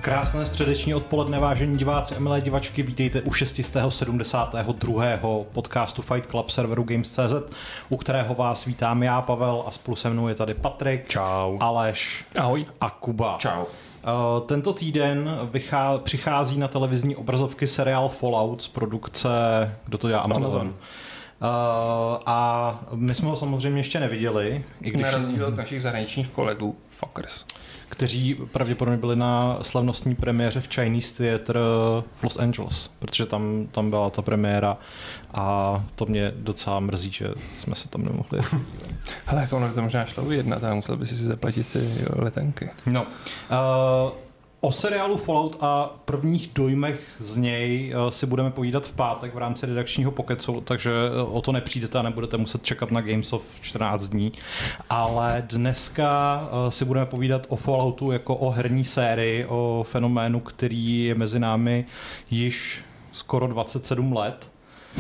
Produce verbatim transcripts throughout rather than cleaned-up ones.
Krásné středeční odpoledne, vážení diváci a milé divačky, vítejte u šestistého sedmdesátého druhého podcastu Fight Club serveru Games tečka cé zet, u kterého vás vítám já, Pavel, a spolu se mnou je tady Patrik, Čau. Aleš Ahoj. A Kuba. Čau. Uh, tento týden vychá, přichází na televizní obrazovky seriál Fallout z produkce, kdo to dělá? Amazon. Amazon. Uh, a my jsme ho samozřejmě ještě neviděli. I když na rozdíl od našich zahraničních kolegů, fuckers. Kteří pravděpodobně byli na slavnostní premiéře v Chinese Theatre v Los Angeles, protože tam, tam byla ta premiéra a to mě docela mrzí, že jsme se tam nemohli. Hele, jako ono to možná šlo ujednat a musel by si si zaplatit ty letenky. No. Uh, O seriálu Fallout a prvních dojmech z něj si budeme povídat v pátek v rámci redakčního pokecu, takže o to nepřijdete a nebudete muset čekat na Games of čtrnáct dní. Ale dneska si budeme povídat o Falloutu jako o herní sérii, o fenoménu, který je mezi námi již skoro dvacet sedm let.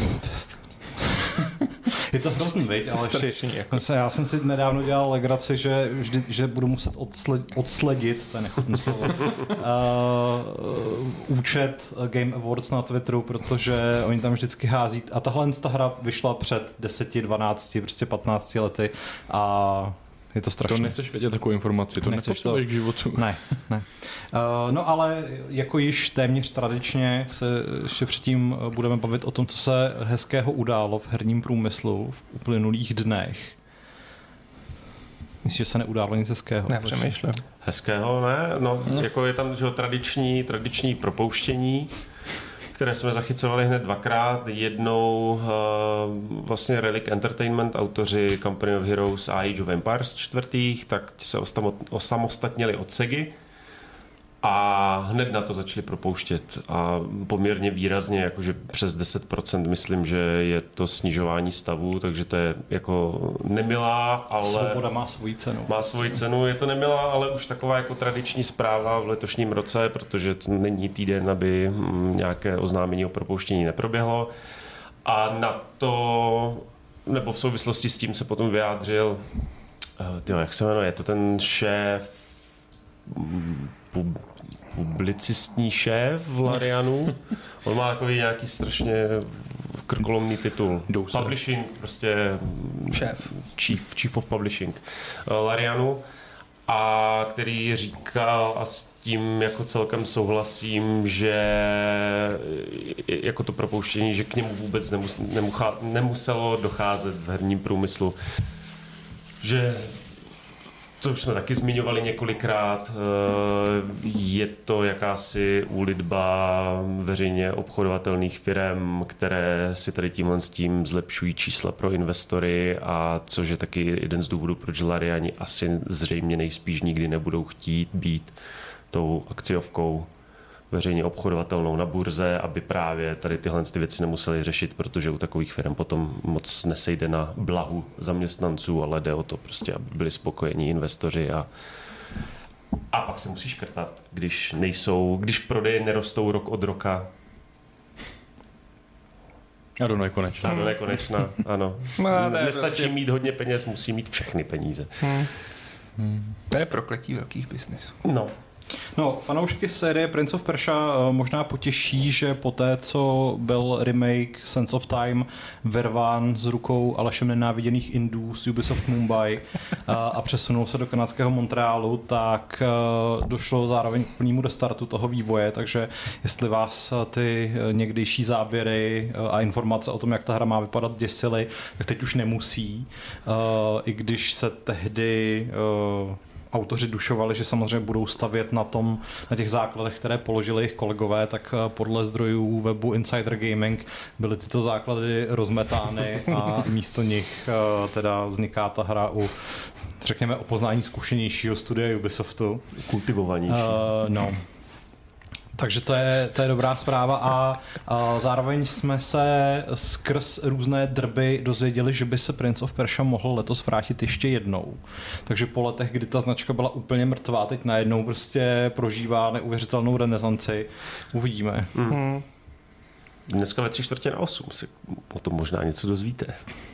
Je to hrozný, viď? Ale jako. Já jsem si nedávno dělal legraci, že, vždy, že budu muset odsled, odsledit, to je nechutné slovo, uh, účet Game Awards na Twitteru, protože oni tam vždycky hází. A tahle ta hra vyšla před deseti, dvanácti, prostě patnácti lety a je to strašné. To nechceš vědět takovou informaci, to nepotřebuješ k životu. Ne, ne. Uh, no ale jako již téměř tradičně se ještě předtím budeme bavit o tom, co se hezkého událo v herním průmyslu v uplynulých dnech. Myslím, že se neudálo nic hezkého. Ne, přemýšlím. Hezkého ne, no, no. Jako je tam že, tradiční, tradiční propouštění, které jsme zachycovali hned dvakrát. Jednou uh, vlastně Relic Entertainment, autoři Company of Heroes a Age of Empires čtvrtých, tak se osamostatnili od Segy a hned na to začali propouštět. A poměrně výrazně, jakože přes deset procent myslím, že je to snižování stavu, takže to je jako nemilá, ale... Svoboda má svoji cenu. Má svoji cenu, je to nemilá, ale už taková jako tradiční zpráva v letošním roce, protože to není týden, aby nějaké oznámení o propouštění neproběhlo. A na to, nebo v souvislosti s tím se potom vyjádřil, tyjo, jak se jmenuje, je to ten šéf, pub, publicistní šéf v Larianu. On má takový nějaký strašně krkolomný titul. Douse. Publishing, prostě šéf. Chief, chief of Publishing Larianu. A který říkal, a s tím jako celkem souhlasím, že jako to propouštění, že k němu vůbec nemus, nemucha, nemuselo docházet v herním průmyslu. Že to už jsme taky zmiňovali několikrát, je to jakási úlitba veřejně obchodovatelných firem, které si tady tímhle s tím zlepšují čísla pro investory, a což je taky jeden z důvodů, proč Lariani asi zřejmě nejspíš nikdy nebudou chtít být tou akciovkou veřejně obchodovatelnou na burze, aby právě tady tyhle ty věci nemuseli řešit, protože u takových firm potom moc nesejde na blahu zaměstnanců, ale jde o to prostě, aby byli spokojení investoři a, a pak se musí škrtat, když nejsou, když prodeje nerostou rok od roka. A do nekonečna. A do nekonečna, ano. No, Nestačí prostě... mít hodně peněz, musí mít všechny peníze. Hmm. Hmm. To je prokletí velkých biznesů. No. No, fanoušky série Prince of Persia možná potěší, že poté, co byl remake Sands of Time vyrván z rukou Alešem nenáviděných Indů z Ubisoft Mumbai a přesunul se do kanadského Montrealu, tak došlo zároveň k plnému restartu toho vývoje, takže jestli vás ty někdejší záběry a informace o tom, jak ta hra má vypadat, děsily, tak teď už nemusí. I když se tehdy autoři dušovali, že samozřejmě budou stavět na tom, na těch základech, které položili jejich kolegové, tak podle zdrojů webu Insider Gaming byly tyto základy rozmetány a místo nich teda vzniká ta hra u, řekněme, o poznání zkušenějšího studia Ubisoftu. Kultivovanější. Uh, no. Takže to je, to je dobrá zpráva a, a zároveň jsme se skrz různé drby dozvěděli, že by se Prince of Persia mohl letos vrátit ještě jednou. Takže po letech, kdy ta značka byla úplně mrtvá, teď najednou prostě prožívá neuvěřitelnou renesanci. Uvidíme. Mm. Dneska ve tři čtvrtě na osm si o tom možná něco dozvíte.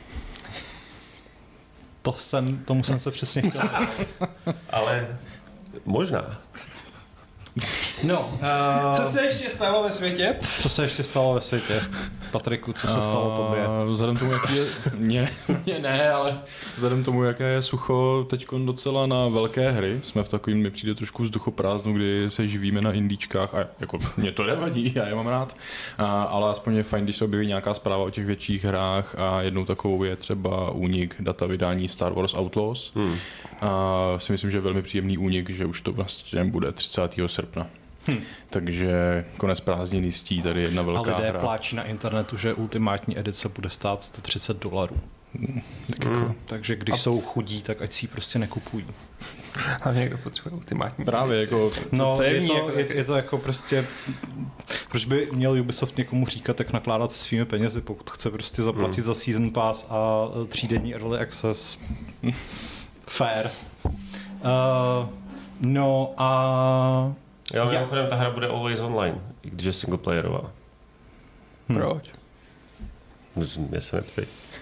To jsem, tomu jsem se přesně chtěl. Ale možná. No, uh, Co se ještě stalo ve světě? Co se ještě stalo ve světě? Patriku, co se stalo tobě? Vzhledem tomu, jaký je... Mně, mně ne, ale vzhledem tomu, jaké je sucho teď docela na velké hry, jsme v takovým, mi přijde trošku vzduchoprázdnu, kdy se živíme na indíčkách a jako mě to nevadí, já je mám rád, a, ale aspoň je fajn, když se objeví nějaká zpráva o těch větších hrách a jednou takovou je třeba únik data vydání Star Wars Outlaws. Hmm. A si myslím, že je velmi příjemný únik, že už to vlastně bude třicátého srpna. Hmm. Takže konec prázdnin jistí, tady jedna velká a lidé hra. pláčí na internetu, že ultimátní edice bude stát sto třicet dolarů. Hmm. Tak hmm. jako. Takže když a... jsou chudí, tak ať si ji prostě nekupují. A někdo potřebuje ultimátní. Právě jako... No, co je, to, jako... je, je to jako prostě... Proč by měl Ubisoft někomu říkat, jak nakládat se svými penězi, pokud chce prostě zaplatit hmm. za Season Pass a třídenní Early Access? Fair. Uh, no a... Jo, mimochodem ta hra bude always online, i když je singleplayerová. Hmm. Proč? Mě se neptej.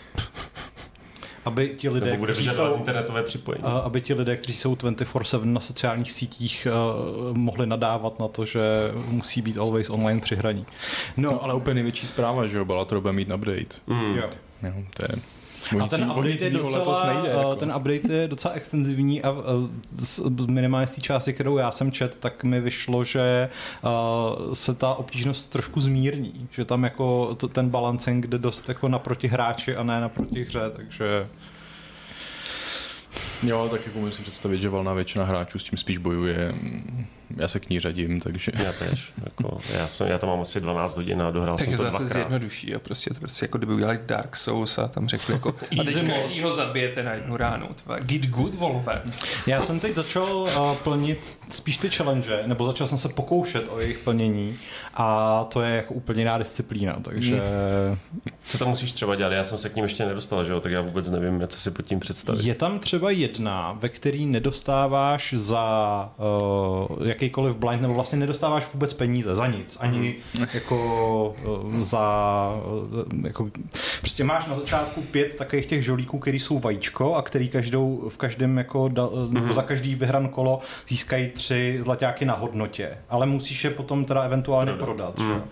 Aby ti lidé, bude kteří jsou, internetové připojení. Aby ti lidé, kteří jsou dvacet čtyři sedm na sociálních sítích, uh, mohli nadávat na to, že musí být always online při hraní. No, no ale úplně největší zpráva, že jo, Balatro bude mít update. Mm. Jo. Jo, to je... A ten update, je docela, nejde, jako. ten update je docela extenzivní a minimálně z té části, kterou já jsem čet, tak mi vyšlo, že uh, se ta obtížnost trošku zmírní, že tam jako to, ten balancing jde dost jako naproti hráči a ne naproti hře, takže... Jo, tak jako můžu si představit, že valná většina hráčů s tím spíš bojuje. Já se k ní řadím, takže... Já tež. Jako, já, jsem, já tam mám asi dvanáct hodin a dohrál jsem to dvakrát. Takže zase zjednoduší a prostě to prostě jako kdyby udělali Dark Souls a tam řekli jako a teď každýho zabijete na jednu ránu. Get good, Wolfe. Já jsem teď začal uh, plnit spíš ty challenge, nebo začal jsem se pokoušet o jejich plnění a to je jako úplně jiná disciplína, takže... Hmm. Co tam musíš třeba dělat? Já jsem se k ním ještě nedostal, že jo? Tak já vůbec nevím, co si pod tím představit. Je tam třeba jedna, ve který nedostáváš za uh, jakýkoliv blind, nebo vlastně nedostáváš vůbec peníze za nic, ani mm. jako uh, za uh, jako, prostě máš na začátku pět takových těch žolíků, který jsou vajíčko a který každou, v každém jako da, mm. za každý vyhran kolo získají tři zlaťáky na hodnotě, ale musíš je potom teda eventuálně prodat. prodat mm.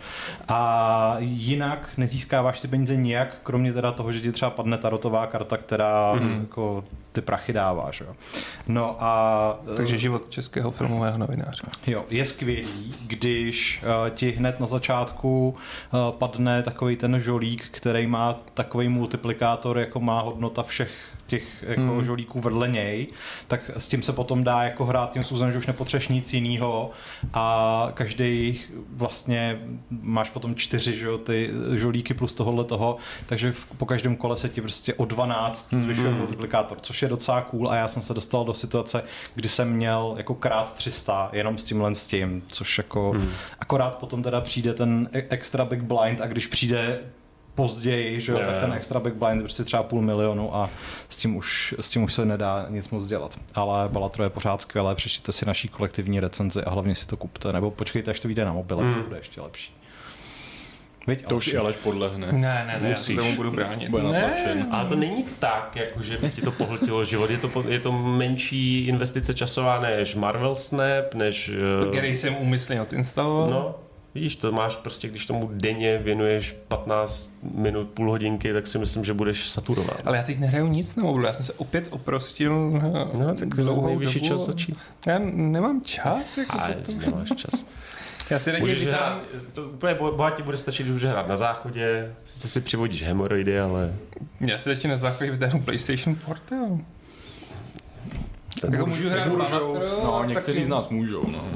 A jinak nezískáváš ty peníze nijak, kromě teda toho, že ti třeba padne tarotová karta, která mm. jako ty prachy dáváš. Jo. No a... Takže život českého filmového novináře. Jo, je skvělý, když uh, ti hned na začátku uh, padne takový ten žolík, který má takový multiplikátor, jako má hodnota všech těch jako hmm. žolíků vedle něj, tak s tím se potom dá jako hrát tím způsobem, že už nepotřebuješ nic jinýho a každý vlastně máš potom čtyři, že jo, ty žolíky plus tohohle toho, takže v, po každém kole se ti prostě o dvanáct zvyšuje hmm. multiplikátor, což je docela cool a já jsem se dostal do situace, kdy jsem měl jako krát tři sta jenom s tímhle s tím, což jako hmm. akorát potom teda přijde ten extra big blind a když přijde později, že jo, yeah. tak ten extra big blind prostě třeba půl milionu a s tím už, s tím už se nedá nic moc dělat. Ale Balatro je pořád skvělé, přečtěte si naší kolektivní recenzi a hlavně si to kupte, nebo počkejte, až to vyjde na mobile, mm. to bude ještě lepší. Viď, to už je Aleš podlehne. Ne, ne, ne, musíš. Já tomu budu bránit. Bude ne. Ale to není tak, jako, že by ti to pohltilo život. Je to, je to menší investice časová než Marvel Snap, než... Uh... Který jsem úmyslně odinstaloval. No. Vidíš, to máš prostě, když tomu denně věnuješ patnáct minut, půl hodinky, tak si myslím, že budeš saturovat. Ale já teď nehraju nic na mobilu, já jsem se opět oprostil na no, tak dlouhou dobu. Čas začít. Já nemám čas. Jako A, to, to nemáš čas. Já si Můžeš hrát, to úplně bohatě bude stačit, že hrát na záchodě, sice si přivodíš hemoroidy, ale... Já si ještě na záchodě vytáhnu PlayStation Portal. Tak jako můžu hrát můžou, no, někteří z nás můžou, no.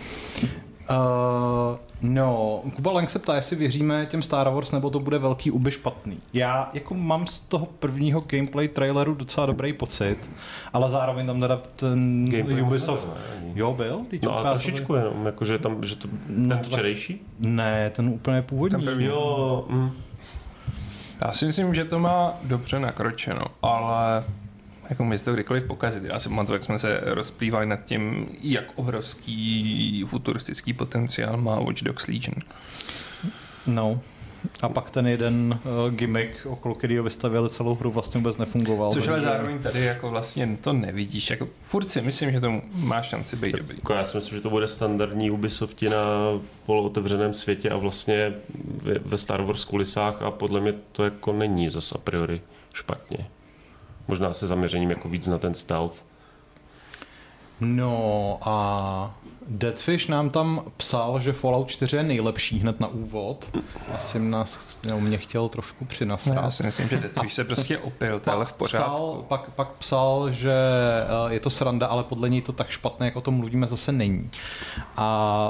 Uh, no, Kuba Lang se ptá, jestli věříme těm Star Wars, nebo to bude velký uby špatný. Já jako mám z toho prvního gameplay traileru docela dobrý pocit, ale zároveň tam teda ten gameplay Ubisoft... Ne, jo, byl? No ale trošičku jenom, jakože tam, že to, ten no, včerejší? Ne, ten úplně původní. Ten jo, mm. Já si myslím, že to má dobře nakročeno, ale... Jako mi to kdykoliv pokazit. Já si pamatuju, jak jsme se rozplývali nad tím, jak obrovský futuristický potenciál má Watch Dogs Legion. No. A pak ten jeden uh, gimmick, okolo kterého vystavěli celou hru, vlastně vůbec nefungoval. Což ale takže... zároveň tady jako vlastně to nevidíš. Jako furt si myslím, že to má šanci být dobrý. Jako já si myslím, že to bude standardní Ubisoftina v polootevřeném světě a vlastně ve Star Wars kulisách a podle mě to jako není zas a priori špatně. Možná se zaměřením jako víc na ten stealth. No a Deadfish nám tam psal, že Fallout čtyři je nejlepší hned na úvod. Asi nás, no, mě chtěl trošku přinasrat. No, já si myslím, že Deadfish se prostě opil, to je ale v pořádku. Psal, pak, pak psal, že je to sranda, ale podle něj to tak špatné, jak o tom mluvíme, zase není. A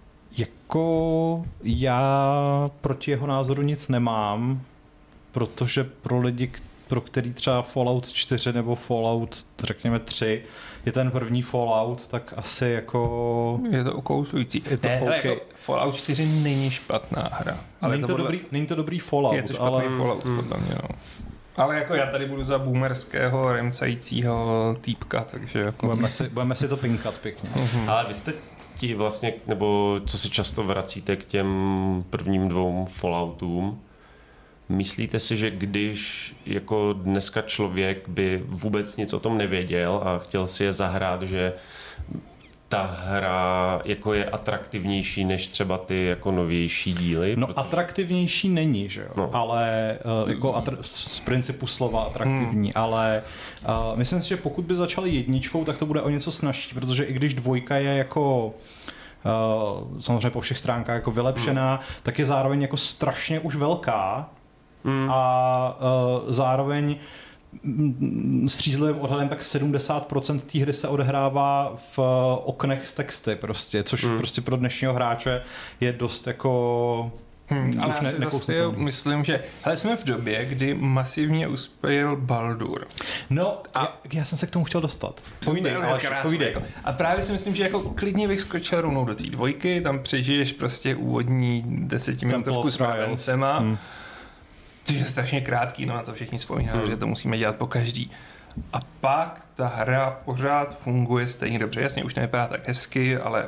jako já proti jeho názoru nic nemám, protože pro lidi, pro který třeba Fallout čtyři nebo Fallout, řekněme tři, je ten první Fallout, tak asi jako... Je to okousující. Je to ne, okay. Jako Fallout čtyři není špatná hra. Ale Není to, podle... dobrý, není to dobrý Fallout, je to špatný ale... Fallout, mm. podle mě, no. Ale jako já tady budu za boomerského remcajícího týpka, takže jako... Budeme si, budeme si to pinkat pěkně. Mm-hmm. Ale vy jste ti vlastně, nebo co si často vracíte k těm prvním dvou Falloutům, myslíte si, že když jako dneska člověk by vůbec nic o tom nevěděl a chtěl si je zahrát, že ta hra jako je atraktivnější než třeba ty jako novější díly? No protože... atraktivnější není, že jo, no. ale uh, jako atr- z principu slova atraktivní, hmm. ale uh, myslím si, že pokud by začali jedničkou, tak to bude o něco snazší, protože i když dvojka je jako uh, samozřejmě po všech stránkách jako vylepšená, hmm. tak je zároveň jako strašně už velká hmm. a uh, zároveň střízlivým odhadem tak sedmdesát procent té hry se odehrává v oknech s texty prostě, což hmm. prostě pro dnešního hráče je dost jako hmm, ale ne, já si zase myslím, že hele, jsme v době, kdy masivně uspěl Baldur. No a já, já jsem se k tomu chtěl dostat. Povídej, ale povídej. Jako. A právě si myslím, že jako klidně bych skočil rovnou do té dvojky, tam přežiješ prostě úvodní desetiminutovku s mravencema. Hmm. Což je strašně krátký, no na to všichni vzpomínají, hmm. že to musíme dělat po každý. A pak ta hra pořád funguje stejně dobře. Jasně, už nevypadá tak hezky, ale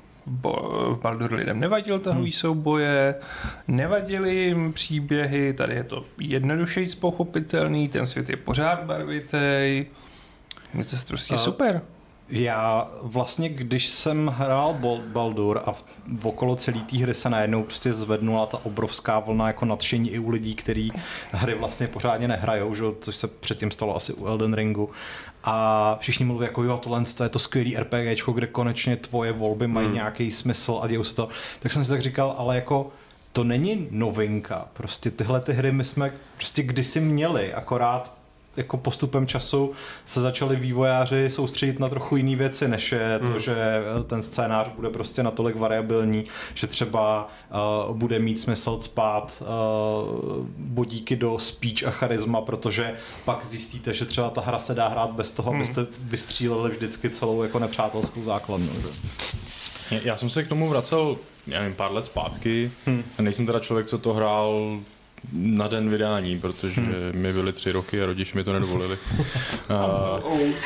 v Baldur lidem nevadil tahový hmm. souboje, nevadily jim příběhy, tady je to jednodušeji pochopitelný, ten svět je pořád barvitej. Je to prostě super. Já vlastně, když jsem hrál Baldur a okolo celé té hry se najednou prostě zvednula ta obrovská vlna jako nadšení i u lidí, kteří hry vlastně pořádně nehrajou, že? Což se předtím stalo asi u Elden Ringu. A všichni mluví jako jo, tohle je to skvělý RPGčko, kde konečně tvoje volby mají hmm. nějaký smysl a dějou se to. Tak jsem si tak říkal, ale jako to není novinka. Prostě tyhle ty hry my jsme prostě kdysi měli, akorát jako postupem času se začali vývojáři soustředit na trochu jiné věci, než je to, mm. že ten scénář bude prostě natolik variabilní, že třeba uh, bude mít smysl cpát uh, bodíky do speech a charisma, protože pak zjistíte, že třeba ta hra se dá hrát bez toho, mm. abyste vystříleli vždycky celou jako nepřátelskou základnu. Že? Já jsem se k tomu vracel, já nevím, pár let zpátky. Hmm. A nejsem teda člověk, co to hrál na den vydání, protože hmm. mi byly tři roky a rodiče mi to nedovolili. a,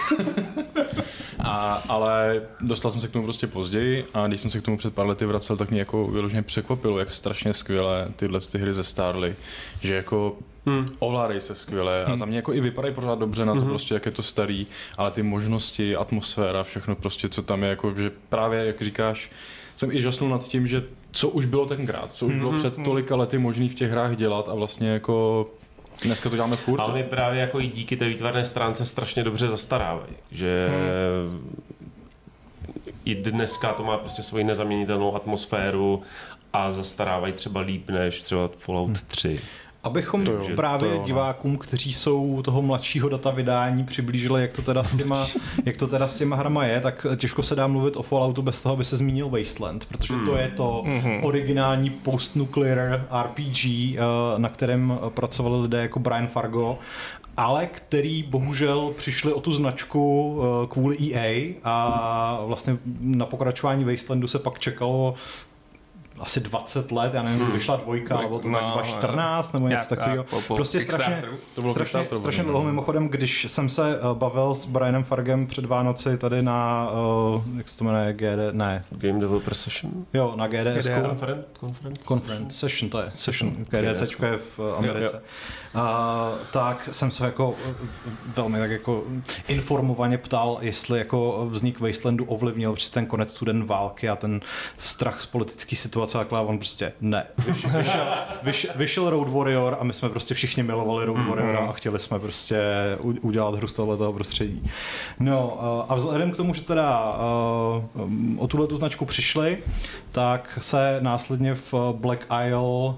a, ale dostal jsem se k tomu prostě později a když jsem se k tomu před pár lety vracel, tak mě jako vyloženě překvapilo, jak strašně skvěle tyhle ty hry zestárly, že jako hmm. ovládají se skvěle a za mě jako i vypadají pořád dobře na to hmm. prostě, jak je to starý, ale ty možnosti, atmosféra, všechno prostě, co tam je, jako, že právě, jak říkáš, jsem i žasnul nad tím, že co už bylo tenkrát, co už bylo před tolika lety možný v těch hrách dělat a vlastně jako dneska to děláme furt. Ale my právě jako i díky té výtvarné stránce strašně dobře zastarávají, že hmm. i dneska to má prostě svoji nezaměnitelnou atmosféru a zastarávají třeba líp než třeba Fallout tři. Abychom to jo, právě to jo, divákům, kteří jsou toho mladšího data vydání, přiblížili, jak to teda s těma, jak to teda s těma hrama je, tak těžko se dá mluvit o Falloutu bez toho, aby se zmínil Wasteland, protože mm. to je to mm-hmm. originální post-nuclear R P G, na kterém pracovali lidé jako Brian Fargo, ale který bohužel přišli o tu značku kvůli E A a vlastně na pokračování Wastelandu se pak čekalo asi dvacet let, já nevím, hmm. vyšla dvojka, Dvoj, nebo to no, tak dva tisíce čtrnáct nebo něco takového. Po, po prostě strašně, to bylo strašně, strašně dlouho. Mimochodem, když jsem se bavil s Brianem Fargem před Vánoci tady na, uh, jak se to jmenuje, G D, ne. Game Developer Session? Jo, na G D S. Conference? Conference? Conference Session, to je Session, GDCčko je v Americe. Jo, jo. Uh, tak jsem se jako velmi tak jako informovaně ptal, jestli jako vznik Wastelandu ovlivnil při ten konec studené války a ten strach z politické situace, a on prostě ne. Vyš, vyšel, vyš, vyšel Road Warrior a my jsme prostě všichni milovali Road Warriora a chtěli jsme prostě udělat hru z tohoto prostředí. No uh, a vzhledem k tomu, že teda uh, o tuhletu značku přišli, tak se následně v Black Isle uh,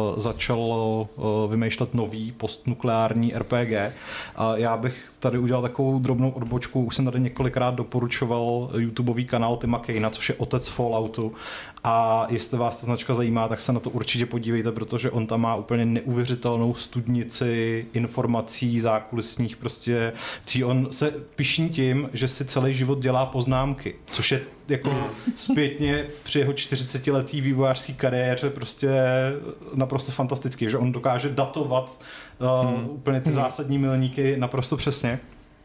začalo uh, vymýšlet nový postnukleární R P G. Uh, já bych tady udělal takovou drobnou odbočku, už jsem tady několikrát doporučoval YouTubeový kanál Tima Kaina, což je otec Falloutu, a jestli vás ta značka zajímá, tak se na to určitě podívejte, protože on tam má úplně neuvěřitelnou studnici informací zákulisních, prostě on se pyšní tím, že si celý život dělá poznámky, což je jako zpětně při jeho čtyřicetiletý vývojářský kariéře prostě naprosto fantastický, že on dokáže datovat uh, hmm. úplně ty zásadní milníky naprosto přesně.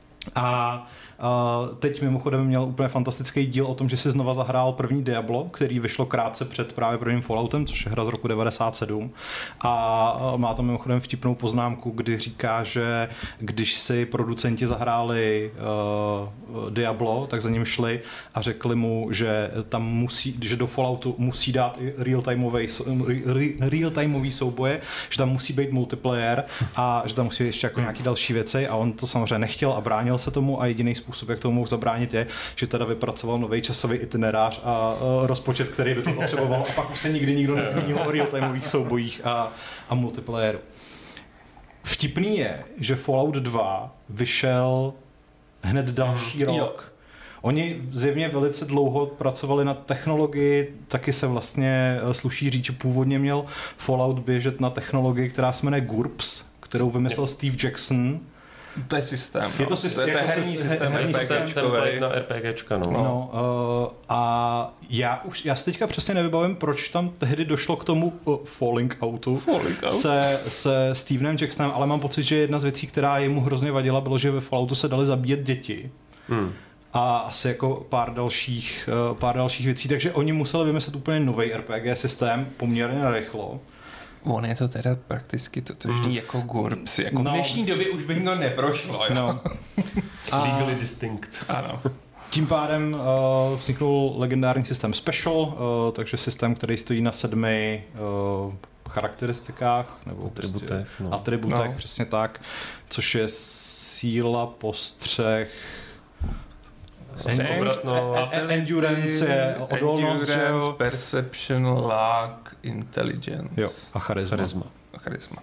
A Uh, teď mimochodem měl úplně fantastický díl o tom, že si znova zahrál první Diablo, který vyšlo krátce před právě prvním Falloutem, což je hra z roku devadesát sedm. A uh, má tam mimochodem vtipnou poznámku, kdy říká, že když si producenti zahráli uh, Diablo, tak za ním šli a řekli mu, že tam musí, že do Falloutu musí dát i real-timeový, real-timeový souboje, že tam musí být multiplayer a že tam musí být ještě jako nějaký další věci, a on to samozřejmě nechtěl a bránil se tomu, a jediný způsob, jak tomu mohl zabránit, je, že teda vypracoval nový časový itinerář a uh, rozpočet, který by to potřeboval, a pak už se nikdy nikdo nezmínil o real-timeových soubojích a, a multiplayeru. Vtipný je, že Fallout dva vyšel hned další rok. Jo. Oni zjevně velice dlouho pracovali na technologii, taky se vlastně sluší říct, že původně měl Fallout běžet na technologii, která se jmenuje GURPS, kterou vymyslel Steve Jackson. To je systém. Je to systém, to je jako herní systém, herní systém na RPGčka, no. no uh, a já už, já si teďka přesně nevybavím, proč tam tehdy došlo k tomu uh, falling outu falling out. se, se Stevenem Jacksonem, ale mám pocit, že jedna z věcí, která jemu hrozně vadila, bylo, že ve Falloutu se dali zabíjet děti. Hmm. A asi jako pár dalších, uh, pár dalších věcí, takže oni museli vymyslet úplně nový R P G systém poměrně rychlo. On je to teda prakticky totožný mm. jako GURPS. Jako no. V dnešní době už by to neprošlo. Jo? No. Legally distinct. Ano. Tím pádem uh, vzniknul legendární systém Special, uh, takže systém, který stojí na sedmi uh, charakteristikách nebo atributech, prostě, no. atributech no. přesně tak, což je síla, postřeh, Obratno, endurance je odolnost, endurance, perception, luck, intelligence. Jo, a charisma. charisma. A charisma.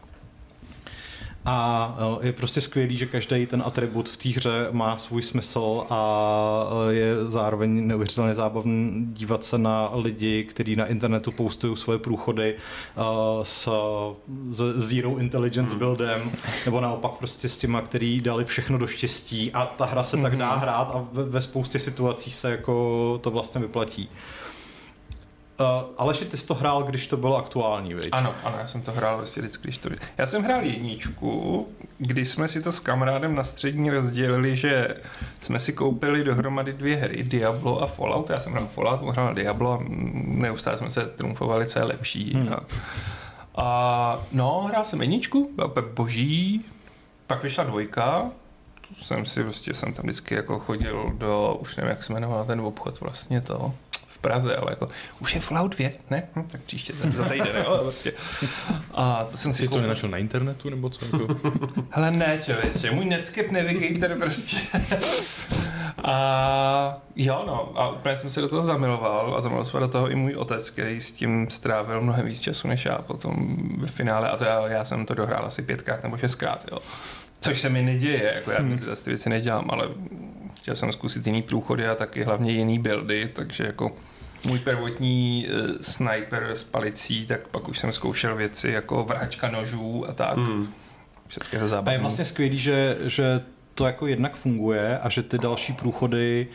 A je prostě skvělý, že každý ten atribut v té hře má svůj smysl a je zároveň neuvěřitelně zábavný dívat se na lidi, kteří na internetu postují svoje průchody s zero intelligence buildem, nebo naopak prostě s těma, který dali všechno do štěstí, a ta hra se tak dá hrát a ve spoustě situací se jako to vlastně vyplatí. Uh, Aleši, ty jsi to hrál, když to bylo aktuální, viď? Ano, ano, já jsem to hrál vlastně vždycky, když to... Já jsem hrál jedničku, kdy jsme si to s kamarádem na střední rozdělili, že jsme si koupili dohromady dvě hry, Diablo a Fallout. Já jsem hrál Fallout, on hrál Diablo a neustále jsme se trumfovali, co je lepší. Hmm. A, a no, hrál jsem jedničku, byla boží, pak vyšla dvojka, tu jsem si prostě, jsem tam vždycky jako chodil do, už nevím, jak se jmenoval ten obchod vlastně to... Praze, ale jako, už je Fallout dvě, ne? Hm, tak příště za týden, jo, prostě. A to jsem si... Jsi to nenašel na internetu, nebo co? Jako? Hele, ne, člověče, můj Netscape Navigator prostě. A jo, no, a úplně jsem se do toho zamiloval a zamiloval se do toho i můj otec, který s tím strávil mnohem víc času než já potom ve finále, a to já, já jsem to dohrál asi pětkrát nebo šestkrát, jo. Což se mi neděje, jako já hmm. zase ty věci nedělám, ale chtěl jsem zkusit jiný průchody a taky hlavně jiný buildy, takže jako můj prvotní uh, sniper s palicí, tak pak už jsem zkoušel věci jako vrhačka nožů a tak. Hmm. Všechno zábavné. A je vlastně skvělý, že, že to jako jednak funguje a že ty další průchody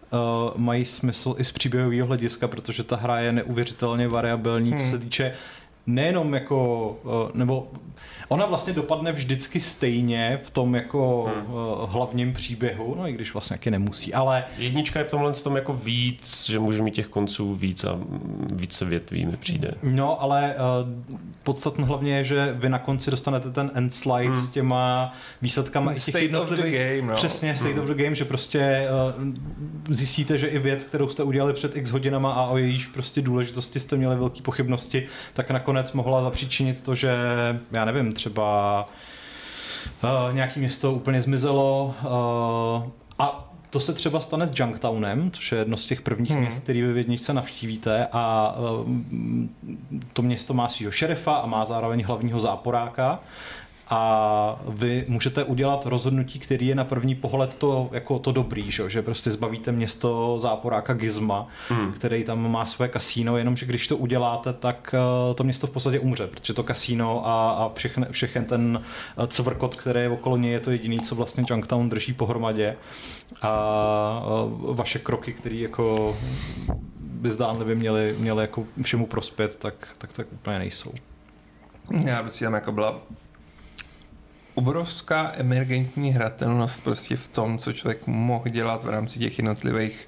uh, mají smysl i z příběhového hlediska, protože ta hra je neuvěřitelně variabilní, hmm. co se týče nejenom jako, uh, nebo ona vlastně dopadne vždycky stejně v tom jako hmm. uh, hlavním příběhu, no i když vlastně taky nemusí, ale... Jednička je v tomhle tom jako víc, že může mít těch konců víc a více větví mi přijde. No, ale uh, podstatné hlavně je, že vy na konci dostanete ten end slide hmm. s těma výsledkama i těch jednotlivých... Game, no. Přesně, state hmm. of the game, že prostě uh, zjistíte, že i věc, kterou jste udělali před x hodinama a o jejíž prostě důležitosti jste měli velké pochybnosti, tak nakonec mohla zapříčinit to, že já nevím, třeba uh, nějaký město úplně zmizelo uh, a to se třeba stane s Junktownem, což je jedno z těch prvních hmm. měst, který ve jedničce navštívíte a uh, to město má svýho šerifa a má zároveň hlavního záporáka a vy můžete udělat rozhodnutí, který je na první pohled to, jako to dobrý, že, že prostě zbavíte město záporáka Gizma, hmm. který tam má své kasíno, jenomže když to uděláte, tak uh, to město v podstatě umře, protože to kasíno a, a všechny, všechen ten cvrkot, který je okolo něj, je to jediný, co vlastně Junktown drží pohromadě a uh, vaše kroky, které jako by zdánlivě měly, měly jako všemu prospět, tak, tak, tak úplně nejsou. Já bych si tam jako byla obrovská emergentní hratelnost prostě v tom, co člověk mohl dělat v rámci těch jednotlivých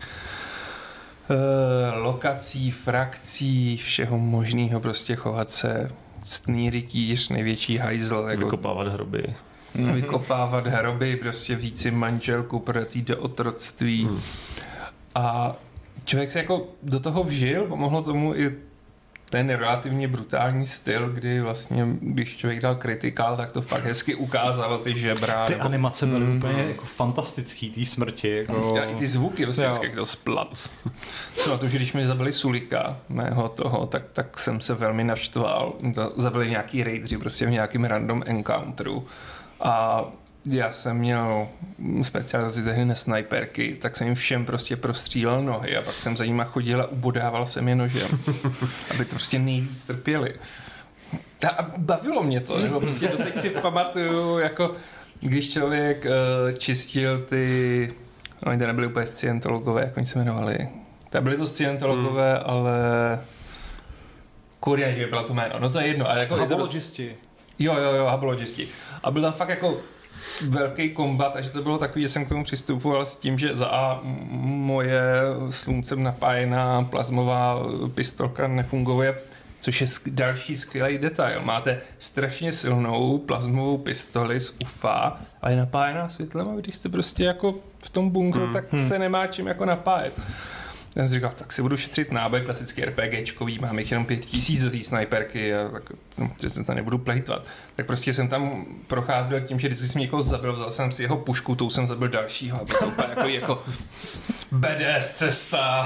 uh, lokací, frakcí, všeho možného, prostě chovat se ctný rytíř, největší hajzl. Jako vykopávat hroby. Vykopávat hroby, prostě vzít si manželku, prodat jí do otroctví. Hmm. A člověk se jako do toho vžil, pomohlo tomu i ten relativně brutální styl, kdy vlastně, když člověk dal kritikál, tak to fakt hezky ukázalo ty žebra. Ty nebo... animace byly mm. úplně jako fantastický, ty smrti. Jako... A i ty zvuky, vlastně hezky, jak to splat. Třeba to, že když mi zabili Sulika, mého toho, tak, tak jsem se velmi naštval. To zabili nějaký raidři prostě v nějakým random encounteru. A já jsem měl specializaci tehdy na snajperky, tak jsem jim všem prostě prostřílel nohy a pak jsem za nima chodil a ubodával jsem je nožem, aby to prostě nejvíc trpěli. A bavilo mě to, nebo prostě doteď si pamatuju, jako když člověk uh, čistil ty, oni to nebyli úplně scientologové, jak oni se jmenovali. Tak byli to scientologové, hmm. ale kurňa, jak byla to jméno, no to je jedno. Hubologisti. Jo, jo, jo, hubologisti. A byl tam fakt jako velký kombat a že to bylo takový, že jsem k tomu přistupoval s tím, že za A moje sluncem napájená plazmová pistolka nefunguje, což je další skvělý detail. Máte strašně silnou plazmovou pistoli z U F A, ale je napájená světlem a když jste prostě jako v tom bunkru, hmm. tak hmm. se nemá čím jako napájet. Já jsem říkal, tak si budu šetřit náboj, klasický RPGčkový, mám jich jenom pět tisíc do té snajperky a tak no, se tam nebudu plejtvat. Tak prostě jsem tam procházel tím, že vždycky jsem někoho zabil, vzal jsem si jeho pušku, tou jsem zabil dalšího, aby to úplně jako, jako badass cesta.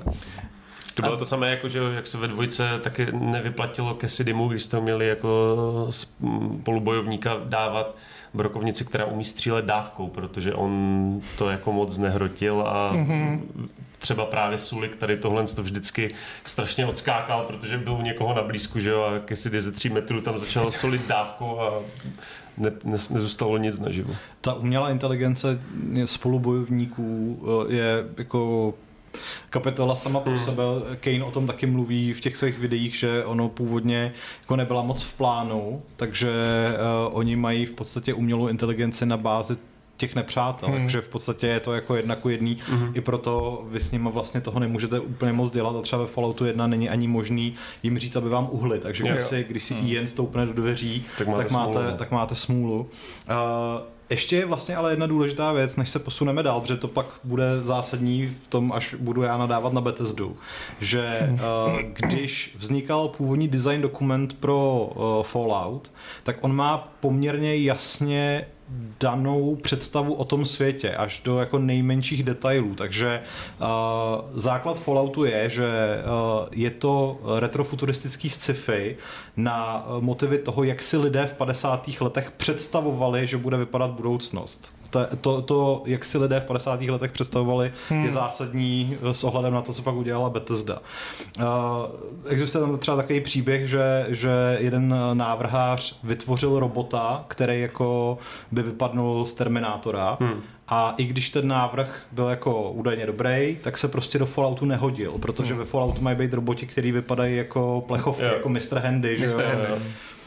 To bylo a... to samé, jako, že jak se ve dvojce taky nevyplatilo Cassidymu, když jste měli jako spolubojovníka dávat brokovnici, která umí střílet dávkou, protože on to jako moc nehrotil a mm-hmm. třeba právě Sulik tady tohle to vždycky strašně odskákal, protože byl u někoho na blízku, že jo, a Cassidy ze tří metrů tam začal solit dávkou a ne, ne, nezůstalo nic naživu. Ta umělá inteligence spolubojovníků je jako kapitola sama pro hmm. sebe. Kane o tom taky mluví v těch svých videích, že ono původně jako nebyla moc v plánu, takže uh, oni mají v podstatě umělou inteligenci na bázi těch nepřátel, hmm. takže v podstatě je to jako jedna ku jedný, hmm. i proto vy s nimi vlastně toho nemůžete úplně moc dělat a třeba ve Falloutu jedna není ani možný jim říct, aby vám uhli, takže když si, když si hmm. Ian stoupne do dveří, tak máte, tak máte, smůlu. Tak máte smůlu. Uh, Ještě je vlastně ale jedna důležitá věc, než se posuneme dál, protože to pak bude zásadní v tom, až budu já nadávat na Bethesdu, že uh, když vznikal původní design dokument pro uh, Fallout, tak on má poměrně jasně danou představu o tom světě, až do jako nejmenších detailů, takže uh, základ Falloutu je, že uh, je to retrofuturistický sci-fi na uh, motivy toho, jak si lidé v padesátých letech představovali, že bude vypadat budoucnost. To, to, to jak si lidé v padesátých letech představovali, hmm. je zásadní s ohledem na to, co pak udělala Bethesda. Uh, existuje tam třeba takový příběh, že, že jeden návrhář vytvořil robota, který jako by vypadnul z Terminátora hmm. A i když ten návrh byl jako údajně dobrý, tak se prostě do Falloutu nehodil, protože hmm. ve Falloutu mají být roboti, který vypadají jako plechovky, jo. jako mister Handy, že mister jo? Handy.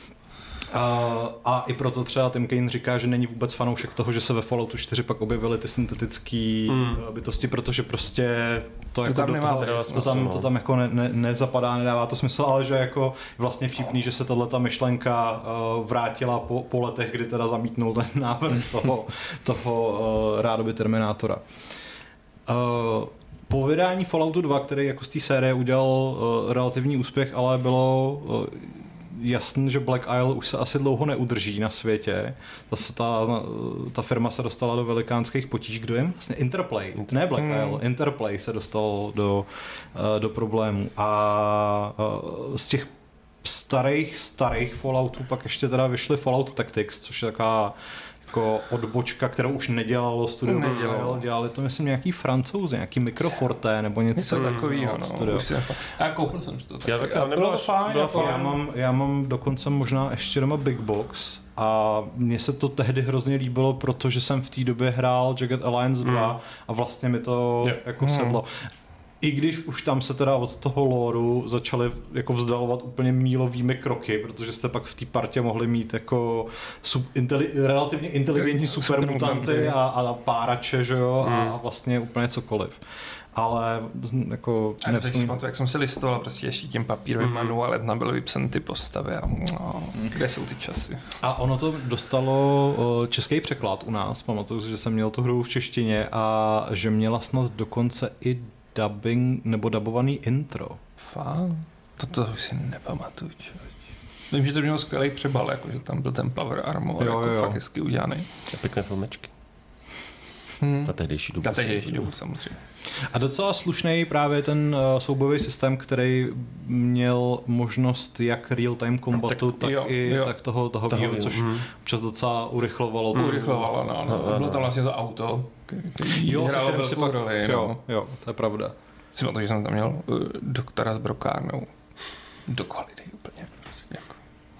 Uh, a i proto třeba Tim Kaine říká, že není vůbec fanoušek toho, že se ve Falloutu čtyři pak objevily ty syntetické hmm. bytosti, protože prostě to, to jako tam do nemá toho, to, tam, to tam jako ne, ne, nezapadá, nedává to smysl, ale že jako vlastně vtipný, že se tato myšlenka uh, vrátila po, po letech, kdy teda zamítnul ten návrh toho, toho uh, rádoby Terminátora. Uh, po vydání Falloutu dva, který jako z té série udělal uh, relativní úspěch, ale bylo uh, jasný, že Black Isle už se asi dlouho neudrží na světě. Ta, ta, ta firma se dostala do velikánských potíží. Kdo je? Vlastně Interplay. Ne Black hmm. Isle. Interplay se dostal do, do problémů. A z těch starých, starých Falloutů pak ještě teda vyšly Fallout Tactics, což je taková jako odbočka, kterou už nedělalo studio. Nedělalo. Dělali to, myslím, nějaký Francouzi, nějaký Microforte nebo něco, něco takového. No, já koupil jsem si to. Tak. Já, tak, já, bylo to fajn. Bylo fajn. Já, mám, já mám dokonce možná ještě doma Big Box a mně se to tehdy hrozně líbilo, protože jsem v té době hrál Jagged Alliance dva hmm. a vlastně mi to yeah. jako hmm. sedlo. I když už tam se teda od toho lóru začaly jako vzdalovat úplně mílovými kroky, protože jste pak v té partě mohli mít jako sub, inteli, relativně inteligentní supermutanty a, a párače, že jo, hmm. a vlastně úplně cokoliv. Ale jako... A teď si pamatuju, jak jsem se listoval prostě ještě tím papírovým mm. manuálem, tam byly vypsané ty postavy a no, kde jsou ty časy. A ono to dostalo český překlad u nás, pamatuju si, že jsem měl tu hru v češtině a že měla snad dokonce i dubbing nebo dubovaný intro. Fakt? To, to už si nepamatuju, člověk. Vím, že to mělo skvělý přebal, jako, že tam byl ten Power Armor, jo, jako jo. fakt hezky udělaný. A pěkné filmečky. Hmm. Na tehdejší dobu. Na tehdejší dobu, samozřejmě. A docela slušný právě ten uh, soubojový systém, který měl možnost jak real-time kombatu, tak, tak jo, i jo. tak toho, toho view, což mm. občas docela urychlovalo. Mm. Urychlovalo, no, no. no. Bylo tam vlastně to auto, který jo, hrálo velkou pak, roli. Jo, no. jo, to je pravda. Si to, že jsem tam měl uh, doktora s brokárnou. Do Holiday úplně. Prostě jako.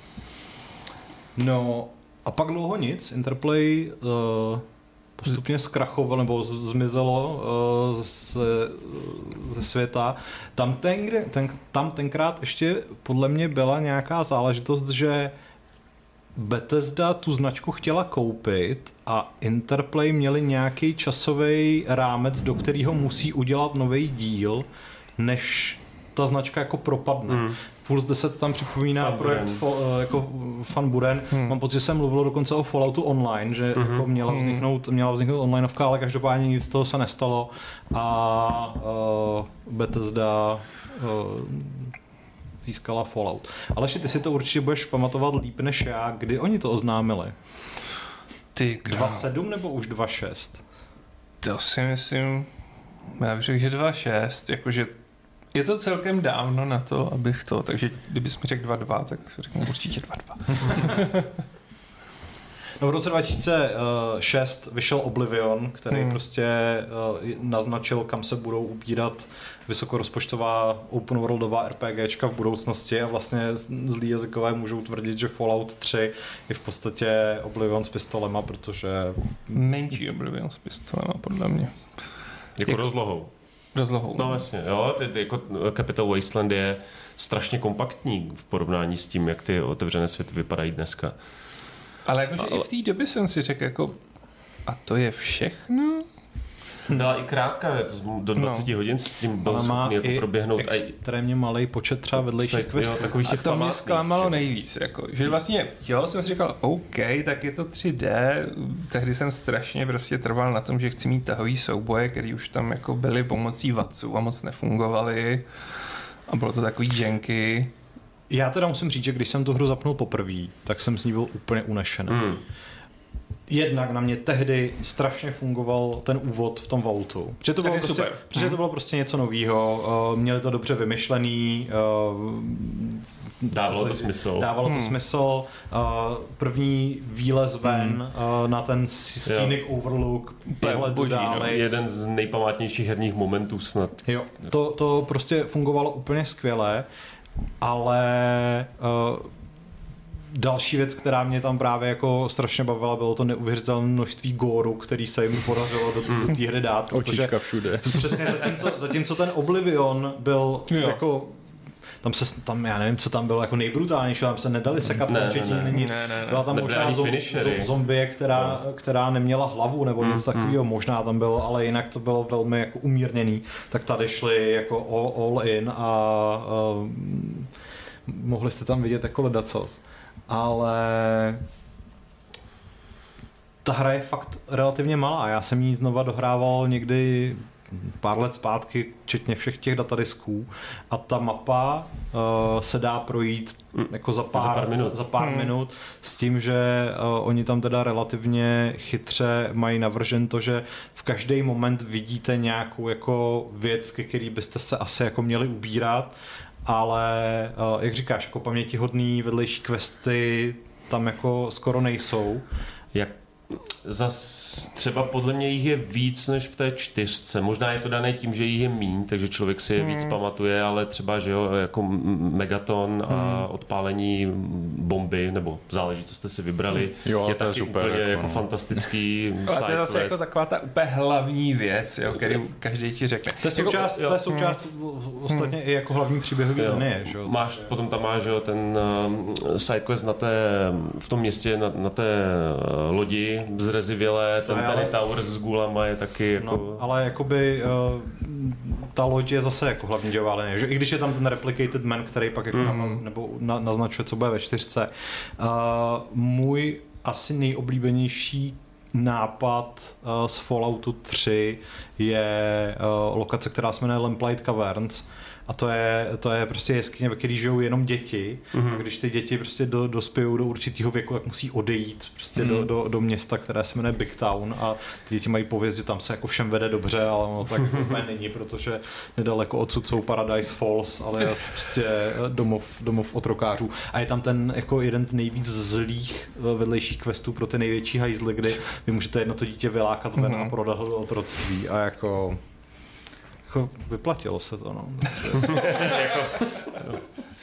No, a pak dlouho nic. Interplay uh, postupně zkrachovalo nebo zmizelo uh, z, ze světa. Tam, ten, ten, tam tenkrát ještě podle mě byla nějaká záležitost, že Bethesda tu značku chtěla koupit a Interplay měli nějaký časový rámec, do kterého musí udělat nový díl, než ta značka jako propadne. Mm. Puls deset tam připomíná Fan projekt fo, jako Fan Buren. Hmm. Mám pocit, že jsem mluvil dokonce o Falloutu Online, že mm-hmm. jako měla vzniknout, měla vzniknout onlineovka, ale každopádně nic z toho se nestalo a uh, Bethesda uh, získala Fallout. Ale ty si to určitě budeš pamatovat líp než já. Kdy oni to oznámili? Ty dva sedm nebo už dva šest? To si myslím, já bych řekl, že dva šest, jakože je to celkem dávno na to, abych to, takže kdybys mi řekl dva dva, tak řeknu určitě dva dva. No v roce dva tisíce šest vyšel Oblivion, který hmm. prostě naznačil, kam se budou ubírat vysokorozpočtová open worldová RPGčka v budoucnosti a vlastně zlí jazykové můžou tvrdit, že Fallout tři je v podstatě Oblivion s pistolema, protože... Menší Oblivion s pistolema, podle mě. Jako, jako rozlohou. Rozlohou. No jasně, jo, ty, ty, jako Capital Wasteland je strašně kompaktní v porovnání s tím, jak ty otevřené světy vypadají dneska. Ale jakože ale... i v té době jsem si řekl, jako, a to je všechno? Byla i krátká, do dvacet no. hodin s tím byl schopný jako proběhnout. Má extrémně malý počet třeba vedlejších questů. A to mě zklamalo nejvíc. Jako, že vlastně, jo, jsem si říkal, OK, tak je to tři dé. Tehdy jsem strašně prostě trval na tom, že chci mít tahový souboje, který už tam jako byly pomocí vatců a moc nefungovaly. A bylo to takový dženky. Já teda musím říct, že když jsem tu hru zapnul poprvé, tak jsem s ní byl úplně unešený. Hmm. Jednak na mě tehdy strašně fungoval ten úvod v tom Vaultu. Protože to bylo, prostě, super. protože to bylo prostě něco novýho, uh, měli to dobře vymyšlený. Uh, dávalo to smysl. Dávalo to hmm. smysl. Uh, první výlez ven hmm. uh, na ten scenic jo. overlook, pohled do dále. Jeden z nejpamátnějších herních momentů snad. Jo, to, to prostě fungovalo úplně skvěle, ale uh, další věc, která mě tam právě jako strašně bavila, bylo to neuvěřitelné množství góru, který se jim podařilo do, do té hry dát. Očička všude. Přesně zatímco, zatímco ten Oblivion byl jo. jako... Tam se, tam, já nevím, co tam bylo jako nejbrutálnější, tam se nedali sekat končetiny, ne, ne, nic. Ne, ne, ne. Byla tam možná zo- zombie, která, no. která neměla hlavu nebo něco mm, takového, mm. možná tam bylo, ale jinak to bylo velmi jako umírněný. Tak tady šli jako all, all in a uh, mohli jste tam vidět jako ledacos. Ale ta hra je fakt relativně malá. Já jsem ji znova dohrával někdy pár let zpátky, včetně všech těch datadisků, a ta mapa uh, se dá projít jako za pár, za pár minut, za, za pár hmm. minut s tím, že uh, oni tam teda relativně chytře mají navržen to, že v každý moment vidíte nějakou jako věc, ke který byste se asi jako měli ubírat, ale uh, jak říkáš, jako pamětihodný vedlejší questy tam jako skoro nejsou. Jak Zas třeba podle mě jich je víc než v té čtyřce. Možná je to dané tím, že jich je míň, takže člověk si je hmm. víc pamatuje, ale třeba, že jo, jako Megaton a hmm. odpálení bomby, nebo záleží, co jste si vybrali, jo, je taky super, úplně jako, jako fantastický side quest. To je zase jako taková ta úplně hlavní věc, jo, který každý ti řekne. To je součást, jako, to je součást hmm. ostatně hmm. i jako hlavní příběhový linie, že jo. Máš, potom tam máš, že jo, ten uh, side quest na té, v tom městě, na, na té uh, lodi, zrezivělé, ten Benny Towers s gulama je taky jako... No, ale jakoby uh, ta loď je zase jako hlavní dějová linie, že i když je tam ten Replicated Man, který pak jako mm. naz, nebo na, naznačuje, co bude ve čtyřce. Uh, můj asi nejoblíbenější nápad uh, z Falloutu tři je uh, lokace, která se jmenuje Lamplight Caverns. A to je, to je prostě jeskyně, ve který žijou jenom děti. Mm-hmm. A když ty děti prostě do, dospějou do určitého věku, tak musí odejít prostě mm-hmm. do, do, do města, které se jmenuje Big Town. A ty děti mají pověst, že tam se jako všem vede dobře, ale ono tak úplně není, protože nedaleko odsud jsou Paradise Falls, ale je prostě domov, domov otrokářů. A je tam ten jako jeden z nejvíc zlých vedlejších questů pro ty největší hajzly, kdy vy můžete jedno to dítě vylákat ven mm-hmm. a prodat ho do otroctví. A jako... Jako vyplatilo se to, no. jako, no.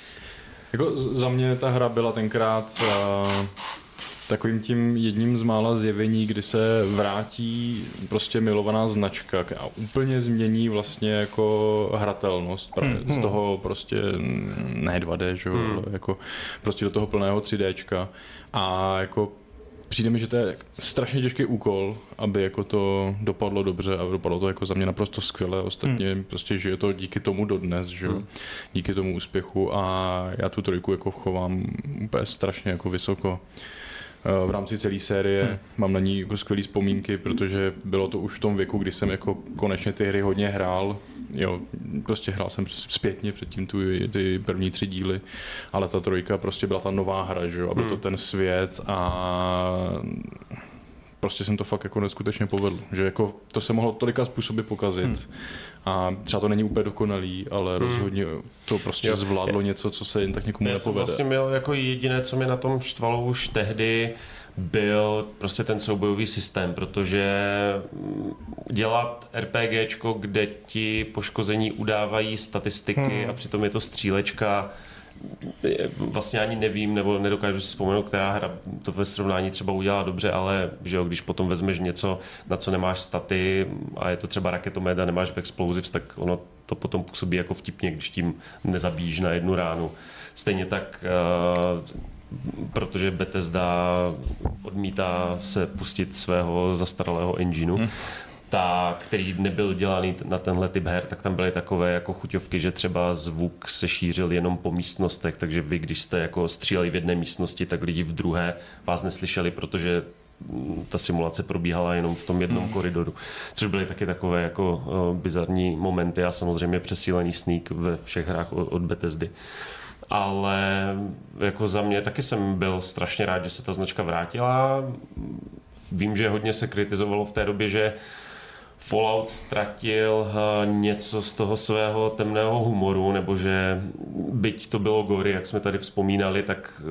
jako za mě ta hra byla tenkrát uh, takovým tím jedním z mála zjevení, kdy se vrátí prostě milovaná značka a úplně změní vlastně jako hratelnost. Hmm. Z toho prostě ne dva dé, že? Hmm. jako prostě do toho plného tři déčka a jako přijde mi, že to je strašně těžký úkol, aby jako to dopadlo dobře a dopadlo to jako za mě naprosto skvěle. Ostatně hmm. prostě žije to díky tomu dodnes, že hmm. díky tomu úspěchu a já tu trojku jako chovám úplně strašně jako vysoko. V rámci celé série hmm. mám na ní jako skvělé vzpomínky, protože bylo to už v tom věku, kdy jsem jako konečně ty hry hodně hrál. Jo, prostě hrál jsem zpětně předtím tu, ty první tři díly, ale ta trojka prostě byla ta nová hra, že jo, a byl hmm. to ten svět a prostě jsem to fakt jako neskutečně povedl, že jako to se mohlo tolika způsoby pokazit hmm. a třeba to není úplně dokonalý, ale hmm. rozhodně to prostě jo. zvládlo něco, co se jen tak někomu Já nepovede. Já jsem vlastně měl jako jediné, co mě na tom štvalo už tehdy, byl prostě ten soubojový systém, protože dělat RPGčko, kde ti poškození udávají statistiky hmm. a přitom je to střílečka, vlastně ani nevím, nebo nedokážu si vzpomenout, která hra to ve srovnání třeba udělá dobře, ale že jo, když potom vezmeš něco, na co nemáš staty a je to třeba raketomet a nemáš v explosives, tak ono to potom působí jako vtipně, když tím nezabíjíš na jednu ránu. Stejně tak uh, protože Bethesda odmítá se pustit svého zastaralého engineu, hmm. tak, který nebyl dělaný na tenhle typ her, tak tam byly takové jako chuťovky, že třeba zvuk se šířil jenom po místnostech, takže vy, když jste jako stříleli v jedné místnosti, tak lidi v druhé vás neslyšeli, protože ta simulace probíhala jenom v tom jednom hmm. koridoru, což byly taky takové jako uh, bizarní momenty a samozřejmě přesílený sneak ve všech hrách od, od Bethesdy. Ale jako za mě taky jsem byl strašně rád, že se ta značka vrátila. Vím, že hodně se kritizovalo v té době, že Fallout ztratil něco z toho svého temného humoru, nebo že byť to bylo gory, jak jsme tady vzpomínali, tak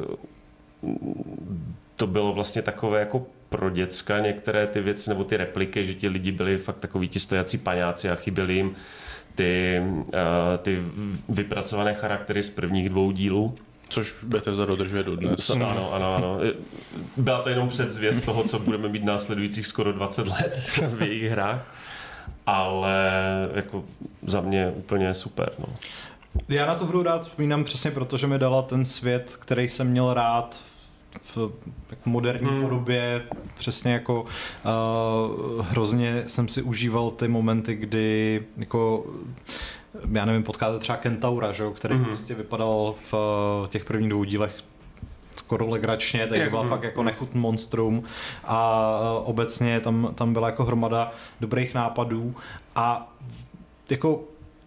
to bylo vlastně takové jako pro děcka některé ty věci, nebo ty repliky, že ti lidi byli fakt takoví ti stojací paňáci a chyběli jim ty, ty vypracované charaktery z prvních dvou dílů. Což Bethesda dodržuje dodnes. Ano, ano, ano. Byla to jenom předzvěst toho, co budeme mít následujících skoro dvacet let v jejich hrách. Ale jako za mě úplně super. No. Já na tu hru rád vzpomínám přesně proto, že mi dala ten svět, který jsem měl rád v jako moderní hmm. podobě. Přesně jako uh, hrozně jsem si užíval ty momenty, kdy jako já nevím, potkáte třeba Kentaura, že, který mm-hmm. prostě vypadal v uh, těch prvních dvou dílech skoro legračně, takže to byla mm-hmm. fakt jako nechutný monstrum a uh, obecně tam, tam byla jako hromada dobrých nápadů a jako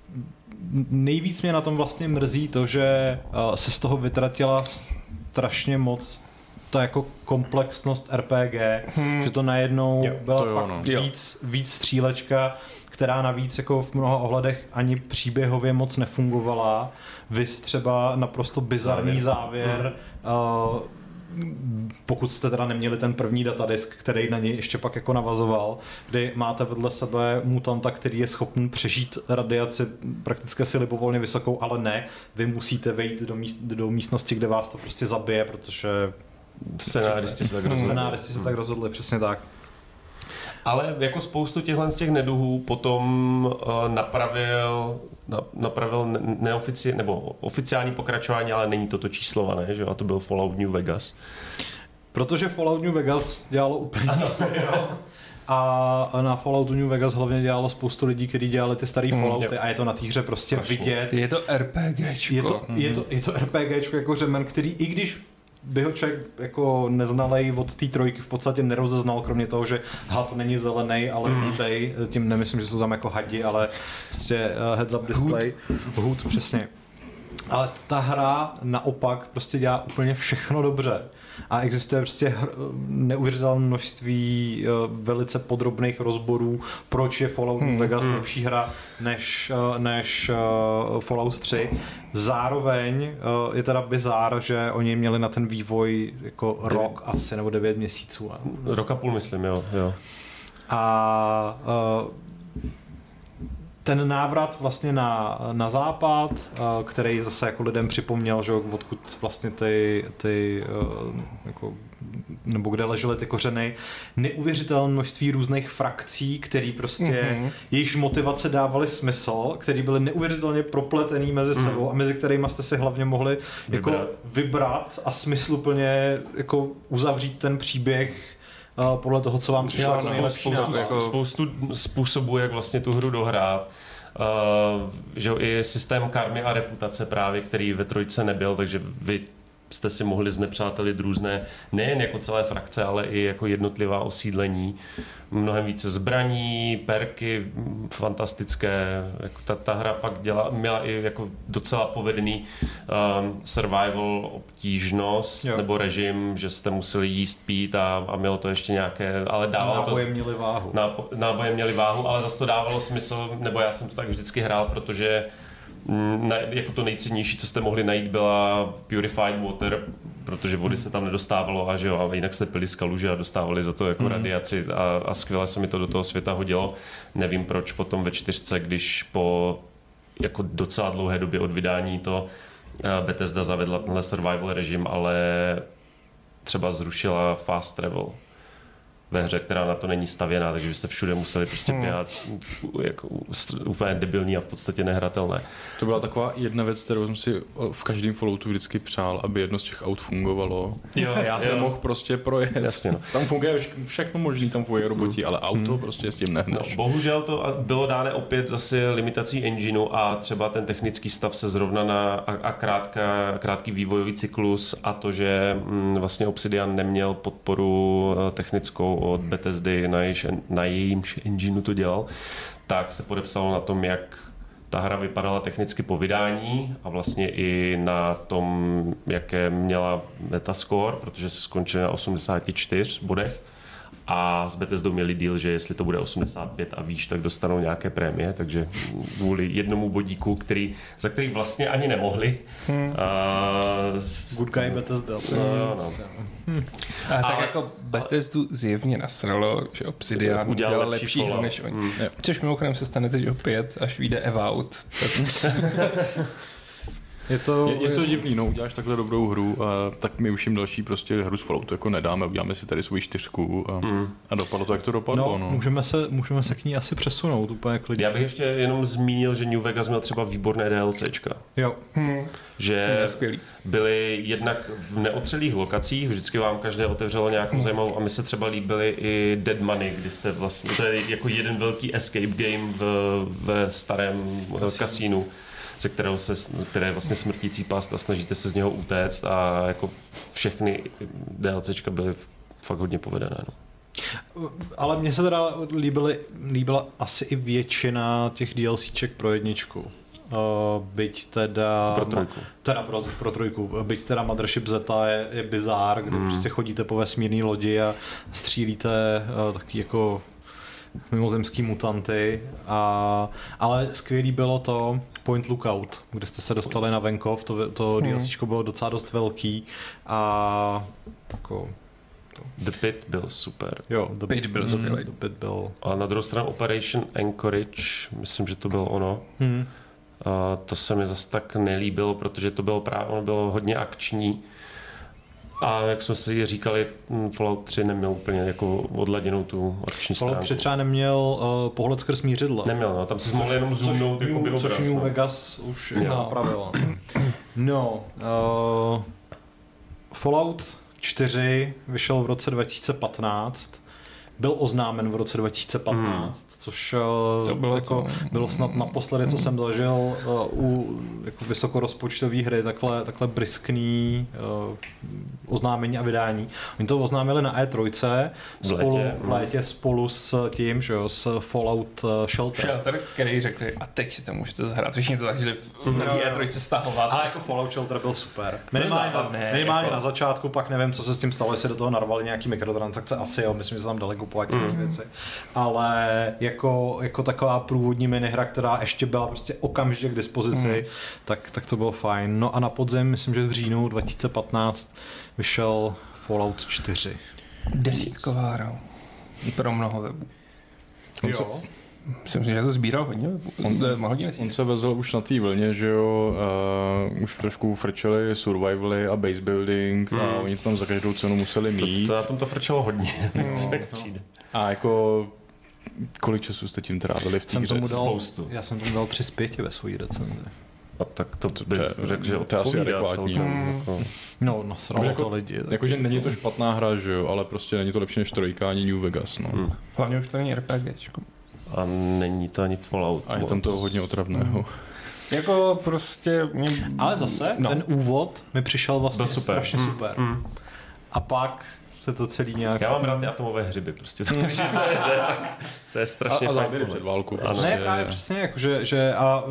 nejvíc mě na tom vlastně mrzí to, že uh, se z toho vytratila strašně moc ta jako komplexnost R P G, hmm. že to najednou jo, byla to fakt jo, no. víc, víc střílečka, která navíc jako v mnoha ohledech ani příběhově moc nefungovala. Vys třeba naprosto bizarní závěr, závěr hmm. uh, pokud jste teda neměli ten první datadisk, který na něj ještě pak jako navazoval, kdy máte vedle sebe mutanta, který je schopný přežít radiaci prakticky si libovolně vysokou, ale ne, vy musíte vejít do, míst, do místnosti, kde vás to prostě zabije, protože scenáristi se tak rozhodli. Scenáristi se tak rozhodli, přesně tak. Ale jako spoustu těchhle z těch neduhů potom uh, napravil, na, napravil ne, neofici, nebo oficiální pokračování, ale není to to číslované, že? A to byl Fallout New Vegas. Protože Fallout New Vegas dělalo úplně nic. A na Falloutu New Vegas hlavně dělalo spoustu lidí, kteří dělali ty starý mm, Fallouty a je to na té hře prostě Strašně. vidět. Je to RPGčko. Je to, mm-hmm. je to, je to RPGčko jako řemen, který i když by ho člověk jako neznalej od té trojky v podstatě nerozeznal, kromě toho, že had není zelený, ale žlutej, mm. tím nemyslím, že jsou tam jako hadi, ale prostě uh, heads up display. Hood, přesně. Ale ta hra naopak prostě dělá úplně všechno dobře. A existuje prostě neuvěřitelné množství uh, velice podrobných rozborů, proč je Fallout hmm, Vegas hmm. lepší hra než, uh, než uh, Fallout tři. Zároveň uh, je teda bizár, že oni měli na ten vývoj jako rok asi, nebo devět měsíců. Rok a půl myslím, jo. jo. A uh, ten návrat vlastně na, na západ, který zase jako lidem připomněl, že odkud vlastně ty, ty jako, nebo kde ležely ty kořeny, neuvěřitelné množství různých frakcí, který prostě, mm-hmm. jejichž motivace dávaly smysl, který byly neuvěřitelně propletený mezi mm. sebou a mezi kterými jste si hlavně mohli vybrat, jako vybrat a smysluplně jako uzavřít ten příběh podle toho, co vám přišlo. Já, spoustu, jako... spoustu způsobů, jak vlastně tu hru dohrát. Uh, že i systém karmy a reputace právě, který ve trojce nebyl, takže vy jste si mohli znepřátelit různé, nejen jako celé frakce, ale i jako jednotlivá osídlení. Mnohem více zbraní, perky, fantastické. Jako ta, ta hra fakt děla, měla i jako docela povedený um, survival obtížnost jo. nebo režim, že jste museli jíst, pít a, a mělo to ještě nějaké, ale dávalo náboje to... měli váhu. Náboje měli váhu, ale zase to dávalo smysl, nebo já jsem to tak vždycky hrál, protože Na, jako to nejcennější, co jste mohli najít, byla purified water, protože vody se tam nedostávalo a že jo, a jinak jste pili z kaluže a dostávali za to jako mm. radiaci a, a skvěle se mi to do toho světa hodilo. Nevím proč potom ve čtyřce, když po jako docela dlouhé době od vydání to Bethesda zavedla tenhle survival režim, ale třeba zrušila fast travel ve hře, která na to není stavěná, takže byste všude museli prostě běhat jako úplně debilní a v podstatě nehratelné. To byla taková jedna věc, kterou jsem si v každém Falloutu vždycky přál, aby jedno z těch aut fungovalo. Jo, já jsem mohl prostě projet. Jasně, no. Tam funguje všechno možný, tam funguje roboti, mm. ale auto mm. prostě s tím nehneš. No, bohužel to bylo dáno opět zase limitací engineu a třeba ten technický stav se zrovna na a, a krátká, krátký vývojový cyklus a to, že mm, vlastně Obsidian neměl podporu technickou od Bethesdy, na, jejíž, na jejímž engineu to dělal, tak se podepsalo na tom, jak ta hra vypadala technicky po vydání a vlastně i na tom, jaké měla metascore, protože se skončila na osmdesáti čtyřech bodech a s Bethesdou měli deal, že jestli to bude osmdesát pět a výš, tak dostanou nějaké prémie, takže kvůli jednomu bodíku, který, za který vlastně ani nemohli. Hmm. Uh, Good guy Bethesda. No, no. Hmm. A tak ale, jako Bethesdu zjevně nasralo, že Obsidian udělal lepší hru než oni. Hmm. Což mimochodem se stane teď opět, až vyjde Evout. Tak... Je to, je, je to divný, no, uděláš takhle dobrou hru, a tak my už jim další prostě hru z Falloutu jako nedáme, uděláme si tady svoji čtyřku a, mm. a dopadlo to, jak to dopadlo. No, no. Můžeme, se, můžeme se k ní asi přesunout úplně klidně. Já bych ještě jenom zmínil, že New Vegas měl třeba výborné DLCčka. Jo. Hmm. Že byly jednak v neotřelých lokacích, vždycky vám každé otevřelo nějakou hmm. zajímavou a mi se třeba líbily i Dead Money, kdy jste vlastně, to je jako jeden velký escape game v, ve starém kasínu, ze kterého se, které je vlastně smrtící past a snažíte se z něho utéct a jako všechny DLCčka byly fakt hodně povedené. No. Ale mně se teda líbily, líbila asi i většina těch DLCček pro jedničku. Uh, byť teda... Pro trojku. Teda pro, pro trojku. Byť teda Mothership Zeta je, je bizár, kde mm. prostě chodíte po vesmírné lodi a střílíte uh, taky jako mimozemský mutanty. A, ale skvělý bylo to Point Lookout, kde jste se dostali na venkov. To, to mm. DLCčko bylo docela dost velký a jako... The Pit byl super. Jo, The Pit byl super. The Pit byl... A na druhou stranu Operation Anchorage, myslím, že to bylo ono. Hmm. A to se mi zase tak nelíbilo, protože to bylo právě, ono bylo hodně akční. A jak jsme si říkali, Fallout tři neměl úplně jako odladěnou tu akční stránku. Fallout tři třeba neměl uh, pohled skrz mířidla. Neměl, no, tam se mohl jenom zoomnout jako by což New Vegas už napravilo. No, uh, Fallout čtyři vyšel v roce dva tisíce patnáct, byl oznámen v roce dva tisíce patnáct, hmm. což to bylo, jako, to... bylo snad naposledy, co jsem zažil uh, u jako vysokorozpočtové hry, takhle, takhle briskný uh, oznámení a vydání. Oni to oznámili na E tři spolu, v létě, v létě spolu s tím, že jo, s Fallout Shelter. Shelter, který řekli, a teď si to můžete zahrát. Všichni to zažili na té E tři stahovat. Ale jako Fallout Shelter byl super. Minimálně, na, minimálně jako... na začátku, pak nevím, co se s tím stalo, jestli do toho narvali nějaký mikrotransakce, asi jo, myslím, že se tam dali kupovat mm. nějaké věci. Ale jako, jako taková průvodní minihra, která ještě byla prostě okamžitě k dispozici, mm. tak, tak to bylo fajn. No a na podzim, myslím, že v říjnu dva tisíce patnáct vyšel Fallout čtyři. Desítková hra. Pro mnoho webů. Jo. Myslím si, že to sbíral hodně. On, on se vezl už na té vlně, že jo, uh, už trošku frčeli survivaly a base building hmm. a oni to tam za každou cenu museli mít. To, to na tom to frčelo hodně. No, no. A jako kolik času jste tím trávili v té hře? Dal, Spoustu. Já jsem tomu dal tři z pěti ve svojí recenzi. A tak to by řekl, že to je asi adekvátní. Hmm. No, nasralo jako, to lidi. Jakože není to špatná hra, že jo, ale prostě není to lepší než trojka ani New Vegas. No. Hmm. Hlavně už to není RPGčko. A není to ani Fallout. A je tam to hodně otravného. Hmm. Jako prostě... Mě... Ale zase, no. ten úvod mi přišel vlastně super. strašně hmm. super. Hmm. A pak se to celý nějak... Já mám rád ty atomové hřiby, prostě to, že tak, to je strašně a, a záběry před válkou. Prostě. Ne, právě přesně, jako, že, že a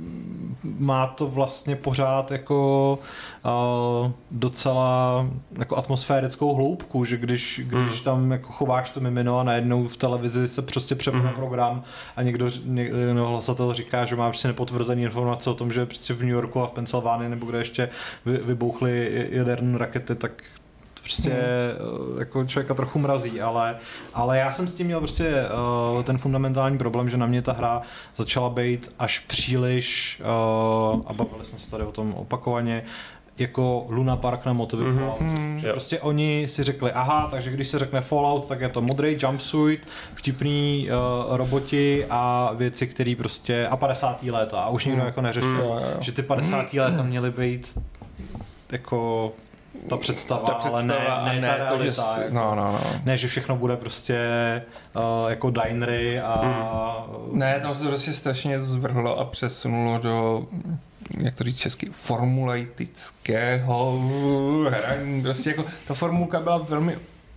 má to vlastně pořád jako uh, docela jako atmosférickou hloubku, že když, když mm. tam jako chováš to mimino a najednou v televizi se prostě přepne mm. program a někdo, někdo hlasatel říká, že má prostě nepotvrzený informace o tom, že prostě v New Yorku a v Pensylvánii nebo kde ještě vy, vybouchly jaderné rakety, tak prostě hmm. jako člověka trochu mrazí, ale, ale já jsem s tím měl prostě uh, ten fundamentální problém, že na mě ta hra začala být až příliš, uh, a bavili jsme se tady o tom opakovaně, jako Luna Park na motivy mm-hmm. Fallout. Že prostě oni si řekli, aha, takže když se řekne Fallout, tak je to modrý jumpsuit, vtipný uh, roboti a věci, které prostě, a padesátá léta, a už nikdo mm. jako neřešil, mm. že ty padesátá léta měly být jako ta představa, ta představa ale ne, ne, ne ta realita. To, že, jako, no, no, no. Ne, že všechno bude prostě uh, jako dinery a... Hmm. Ne, tam se to prostě strašně zvrhlo a přesunulo do, jak to říct česky, formulaistického hraní. Prostě jako ta formulka byla velmi...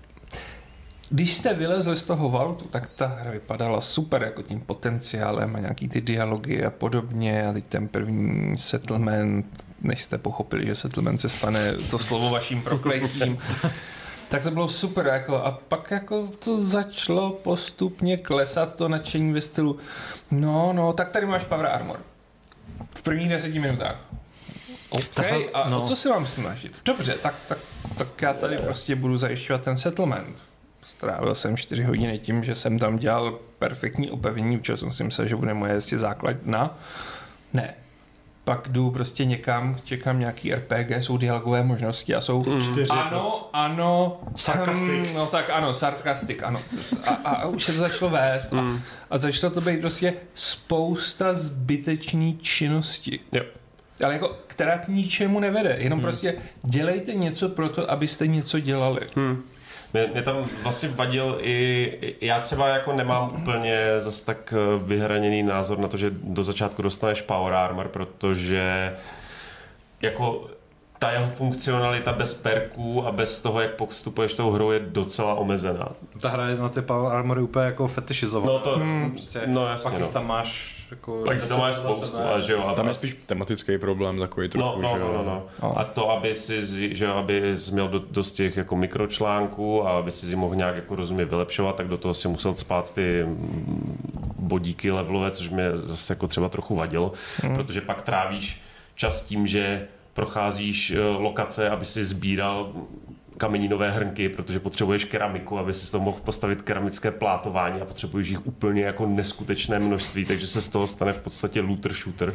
Když jste vylezli z toho Vaultu, tak ta hra vypadala super, jako tím potenciálem a nějaký ty dialogy a podobně a teď ten první settlement, než jste pochopili, že settlement se stane to slovo vaším prokletím, tak to bylo super, jako, a pak jako to začalo postupně klesat to nadšení ve stylu, no, no, tak tady máš power armor. V prvních deseti minutách. OK, a no. o co se vám snažit? Dobře, tak, tak, tak já tady prostě budu zajišťovat ten settlement. Strávil jsem čtyři hodiny tím, že jsem tam dělal perfektní opevnění, učil jsem si myslel, že bude moje jistě základna. Ne. pak jdu prostě někam, čekám nějaký R P G, jsou dialogové možnosti a jsou Čtyři, ano, prostě. ano, Sarkastik. hm, no tak ano, sarkastik, ano. A, a, a už se to začalo vést a, a začalo to být prostě spousta zbytečný činnosti. Jo. Ale jako, která k ničemu nevede, jenom hmm. prostě dělejte něco pro to, abyste něco dělali. Hmm. Mě, mě tam vlastně vadil i, já třeba jako nemám úplně zas tak vyhraněný názor na to, že do začátku dostaneš Power Armor, protože jako ta jeho funkcionalita bez perků a bez toho, jak postupuješ tou hrou, je docela omezená. Ta hra je na ty Power Armory úplně jako fetišizovaná. No to, hmm. prostě, no jasně, pak no. jich tam máš jako... Pak to máš spoustu, a že jo. A tam je spíš tematický problém takový trochu, no, no, že jo. No, no, no. A to, aby si, že aby jsi měl dost těch jako mikročlánků a aby si si mohl nějak jako rozumě vylepšovat, tak do toho si musel cpát ty bodíky levelové, což mě zase jako třeba trochu vadilo, hmm. protože pak trávíš čas tím, že procházíš lokace, aby si sbíral kameninové hrnky, protože potřebuješ keramiku, aby si to mohl postavit keramické plátování a potřebuješ jich úplně jako neskutečné množství, takže se z toho stane v podstatě looter shooter.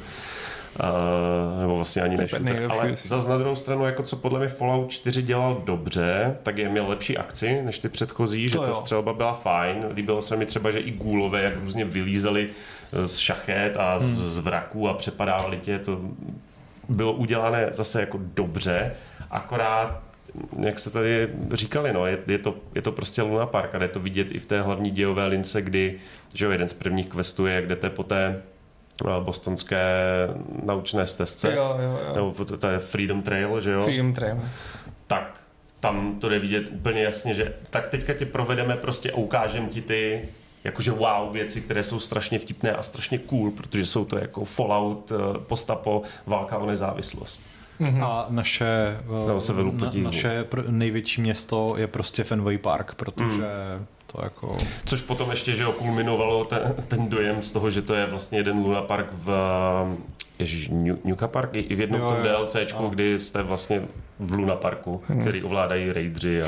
Uh, nebo vlastně ani ne shooter. Ale zase na druhou stranu, jako co podle mě Fallout čtyři dělal dobře, tak je měl lepší akci než ty předchozí, to že jo. Ta střelba byla fajn. Líbilo se mi třeba, že i gůlové, jak různě vylízeli z šachet a z, hmm. z vraků a přepadávali tě, to bylo udělané zase jako dobře, akorát jak se tady říkali, no, je, je, to, je to prostě Luna Park a je to vidět i v té hlavní dějové lince, kdy že jo, jeden z prvních questů je, kde jdete po té bostonské naučné stezce, jo, jo, jo. nebo to, to je Freedom Trail, že jo? Freedom Trail. Tak tam to jde vidět úplně jasně, že tak teďka tě provedeme prostě a ukážem ti ty jakože wow věci, které jsou strašně vtipné a strašně cool, protože jsou to jako Fallout, postapo, válka o nezávislost. Mm-hmm. A naše, se na, naše největší město je prostě Fenway Park, protože mm. to jako... Což potom ještě, že kulminovalo ten, ten dojem z toho, že to je vlastně jeden Luna Park v Ježiš, Nuka Park i v jednom jo, tom DLCčku, jo. Kdy jste vlastně v Luna Parku, mm. který ovládají raidři a...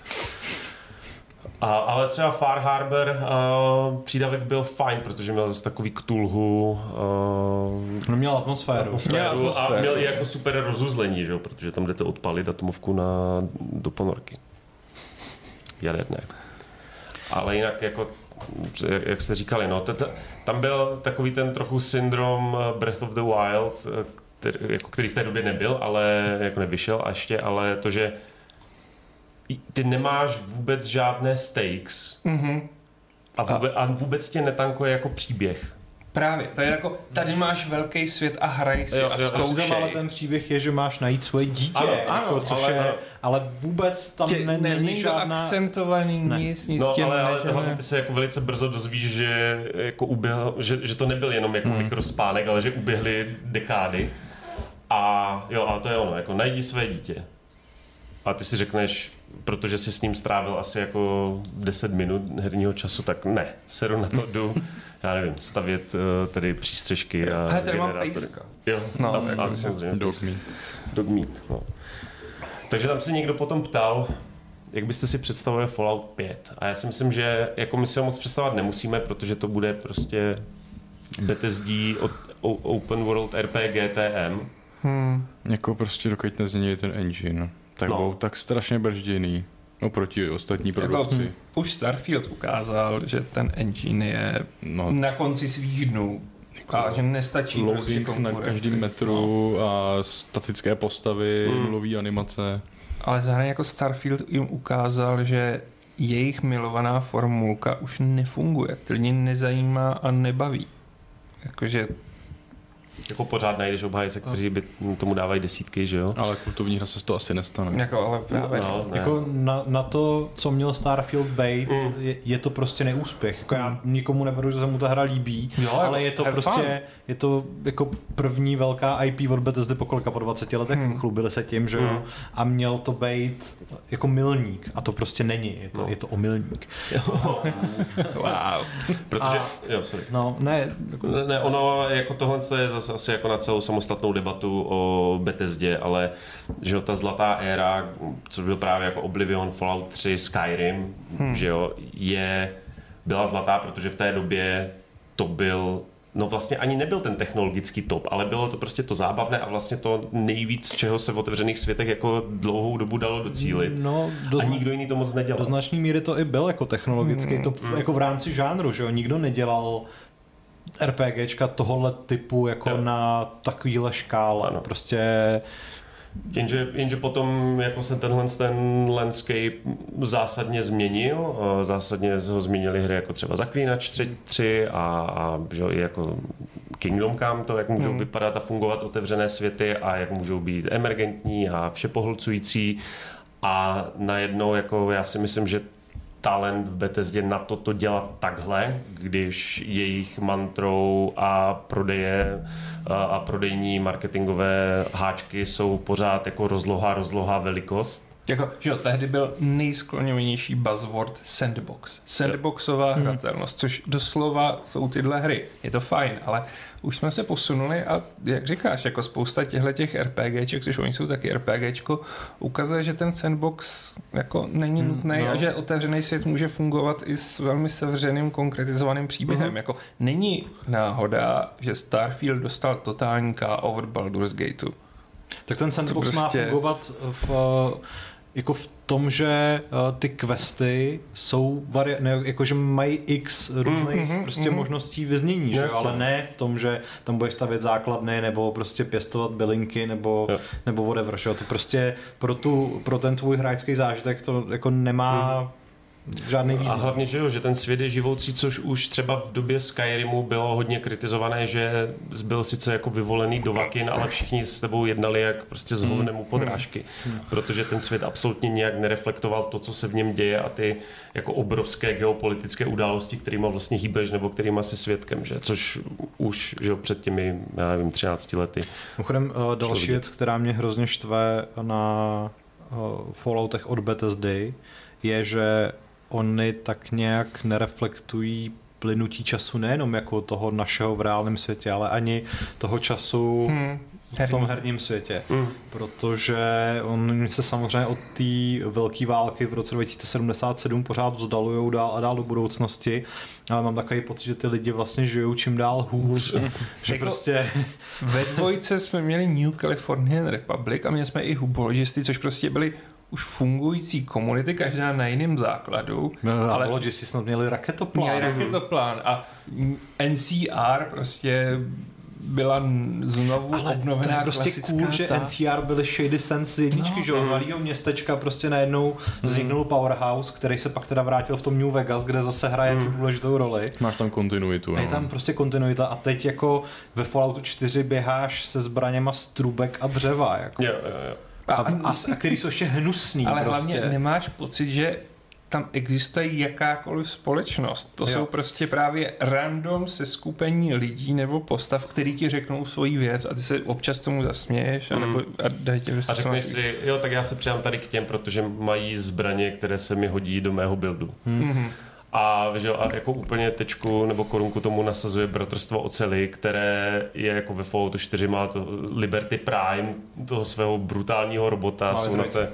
A, ale třeba Far Harbor uh, přídavek byl fajn, protože měl zase takový Cthulhu. Uh, no měl atmosféru. atmosféru, atmosféru a měl i jako super rozuzlení, že? Protože tam jdete odpalit atomovku na, do ponorky. Jaderné. Ale jinak jako, jak jste říkali, no, t- tam byl takový ten trochu syndrom Breath of the Wild, který, jako, který v té době nebyl, ale jako nevyšel a ještě, ale to, že ty nemáš vůbec žádné stakes mm-hmm. a, vůbec, a vůbec tě netankuje jako příběh. Právě, to je jako, tady máš velký svět a hraj si jo, a zkoušej. Ale ten příběh je, že máš najít svoje dítě, ano, jako, ano, což ale, je, ale vůbec tam tě, ne, není ne, žádná... akcentovaný, ne. nic, nic no, tě ale, ale, ne, ale ty se jako velice brzo dozvíš, že, jako uběhl, že, že to nebyl jenom jako hmm. mikrospánek, ale že uběhly dekády. A jo, a to je ono, jako najdi své dítě. A ty si řekneš, protože jsi s ním strávil asi jako deset minut herního času, tak ne, seru na to jdu, já nevím, stavět uh, tady přístřežky a hele, tady mám pejska. Jo, no, tam, jako, a samozřejmě. Dog meat. Dog meat, no. Takže tam se někdo potom ptal, jak byste si představili Fallout pět. A já si myslím, že jako my si ho moc představovat nemusíme, protože to bude prostě Bethesdí od Open World R P G T M. Hmm. Jako prostě dokud nezmění ten engine. Tak no. Byl tak strašně bržděný oproti ostatní produkci. Jako, už Starfield ukázal, že ten engine je no. na konci svých dnů. A že nestačí prostě na každém metru no. a statické postavy, mm. nulový animace. Ale zároveň jako Starfield jim ukázal, že jejich milovaná formulka už nefunguje. To lidi nezajímá a nebaví. Jakože jako pořád najdeš obhájce, kteří by tomu dávají desítky, že jo? Ale kultovní hra se to asi nestane. Jako, ale právě. No, jako na, na to, co měl Starfield být, mm. je, je to prostě neúspěch. Jako mm. já nikomu neberu, že se mu ta hra líbí, jo, ale je to prostě, fun. je to jako první velká I P od Bethesdy po kolika, po dvaceti letech, mm. chlubili se tím, že jo? Mm. A měl to být jako milník. A to prostě není, je to, no. je to omylník. Wow. Protože, a, jo, sorry. No, ne, jako, ne, ne, ono jako tohle je zase asi jako na celou samostatnou debatu o Bethesdě, ale že ta zlatá éra, což byl právě jako Oblivion, Fallout tři, Skyrim, hmm. že jo, je, byla zlatá, protože v té době to byl no vlastně ani nebyl ten technologický top, ale bylo to prostě to zábavné a vlastně to nejvíc, čeho se v otevřených světech jako dlouhou dobu dalo docílit. No, do, a nikdo jiný to moc nedělal. Do značné míry to i byl jako technologický mm, top, mm. jako v rámci žánru, že jo, nikdo nedělal RPGčka tohohle typu jako jo. na takovýhle škále, ano. prostě... Jenže, jenže potom jako se tenhle ten landscape zásadně změnil, zásadně ho změnily hry jako třeba Zaklínač tři a, a že i jako Kingdom Come, to jak můžou hmm. vypadat a fungovat otevřené světy a jak můžou být emergentní a všepohlcující a najednou jako já si myslím, že talent v Bethesdě na to to dělat takhle, když jejich mantrou a prodeje a prodejní marketingové háčky jsou pořád jako rozloha, rozloha, velikost. Jako, že jo, tehdy byl nejskloňovanější buzzword sandbox. Sandboxová hmm. hratelnost, což doslova jsou tyhle hry. Je to fajn, ale už jsme se posunuli a jak říkáš, jako spousta těchto RPGček, což oni jsou taky RPGčko, ukazuje, že ten sandbox jako není nutný no. a že otevřený svět může fungovat i s velmi sevřeným konkretizovaným příběhem. Uh-huh. Jako není náhoda, že Starfield dostal totální K O od Baldur's Gateu. Tak ten sandbox prostě... má fungovat v, jako v tom, že ty questy jsou vari- ne, jakože mají x různých mm-hmm, prostě mm-hmm. možností vyznění, že? Ale ne v tom, že tam budeš stavět základny nebo prostě pěstovat bylinky nebo, nebo whatever, že? To prostě pro, tu, pro ten tvůj hráčský zážitek to jako nemá mm. žádný význam. A hlavně, že jo, že ten svět je živoucí, což už třeba v době Skyrimu bylo hodně kritizované, že byl sice jako vyvolený do vakin, ale všichni s tebou jednali jak prostě z hovnemu podrážky. Hmm. Protože ten svět absolutně nějak nereflektoval to, co se v něm děje a ty jako obrovské geopolitické události, kterýma vlastně hýbeš nebo kterýma jsi svědkem, že? Což už, že jo, před těmi, já nevím, třinácti lety. Mimochodem, další věc, která mě hrozně štve na Falloutech od Bethesdy, je, že oni tak nějak nereflektují plynutí času nejenom jako toho našeho v reálném světě, ale ani toho času hmm. v tom herním světě. Hmm. Protože oni se samozřejmě od té velké války v roce dva tisíce sedmdesát sedm pořád vzdalujou dál a dál do budoucnosti, ale mám takový pocit, že ty lidi vlastně žijou čím dál hůř. že jako prostě... Ve dvojce jsme měli New Californian Republic a měli jsme i hubologisty, což prostě byli už fungující komunity, každá na jiném základu. No, ale Logisti snad měli raketoplán. Měli raketoplán a N C R prostě byla znovu ale obnovená to je prostě cool, že N C R byly Shady Sands z jedničky, no, že od malého městečka prostě najednou mm. vzniknul Powerhouse, který se pak teda vrátil v tom New Vegas, kde zase hraje mm. tu důležitou roli. Máš tam kontinuitu. Je tam prostě kontinuita a teď jako ve Falloutu čtyři běháš se zbraněma z trubek a dřeva. Jako. Jo, jo, jo. A, a, a, a který jsou ještě hnusný. Ale prostě. hlavně nemáš pocit, že tam existuje jakákoliv společnost. To jo. jsou prostě právě random seskupení lidí nebo postav, který ti řeknou svoji věc a ty se občas tomu zasměješ mm. anebo, a dají tě A řekneš si, jo, tak já se přidám tady k těm, protože mají zbraně, které se mi hodí do mého buildu. Mm. A, že, a jako úplně tečku nebo korunku tomu nasazuje Bratrstvo oceli, které je jako ve Falloutu čtyři, má to Liberty Prime, toho svého brutálního robota. Ale jsou na té...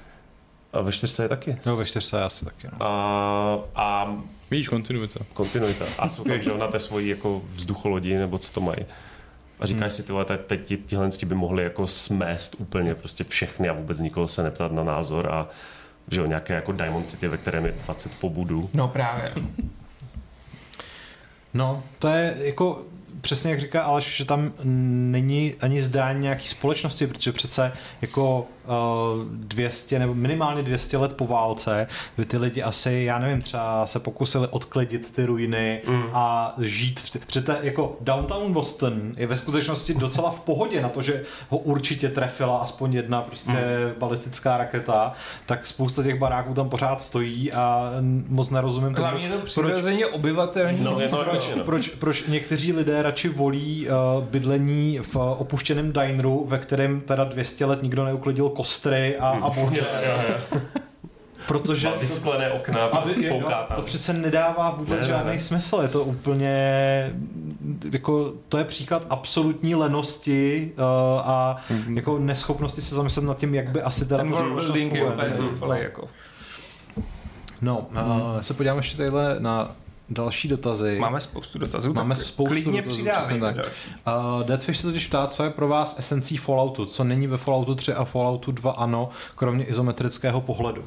A ve čtyřce je taky. No, ve čtyřce je asi taky. No. A, a vidíš, kontinuita. Kontinuita. A jsou tam, že na té svojí jako vzducholodi, nebo co to mají. A říkáš hmm. si, tyhle, teď tihle by mohli jako smést úplně prostě všechny a vůbec nikoho se neptat na názor a že jo, nějaké jako Diamond City, ve kterém je dvacet pobudů. No právě. No, to je jako přesně jak říká Aleš, že tam není ani zdání nějaký společnosti, protože přece jako uh, dvě stě nebo minimálně dvě stě let po válce by ty lidi asi, já nevím, třeba se pokusili odklidit ty ruiny mm. a žít v... T- Přece jako downtown Boston je ve skutečnosti docela v pohodě na to, že ho určitě trefila aspoň jedna prostě mm. balistická raketa, tak spousta těch baráků tam pořád stojí a moc nerozumím tomu. Hlavně to přirozeně obyvatelní. No, proč, proč, proč někteří lidé radši volí uh, bydlení v opuštěném dineru, ve kterém teda dvě stě let nikdo neuklidil kostry a, a bordel. Protože ty sklené okna, aby, jo, to přece nedává vůbec ne, žádný ne. smysl. Je to úplně jako, to je příklad absolutní lenosti uh, a mm-hmm. jako neschopnosti se zamyslet nad tím, jak by asi teda ten building je úplně zoufalý jako. No, uh, se podíváme ještě tadyhle na další dotazy. Máme spoustu dotazů. Máme spoustu klidně dotazů. přidávejme další. Uh, Deadfish se totiž ptá, co je pro vás esencí Falloutu, co není ve Falloutu tři a Falloutu dva ano, kromě izometrického pohledu.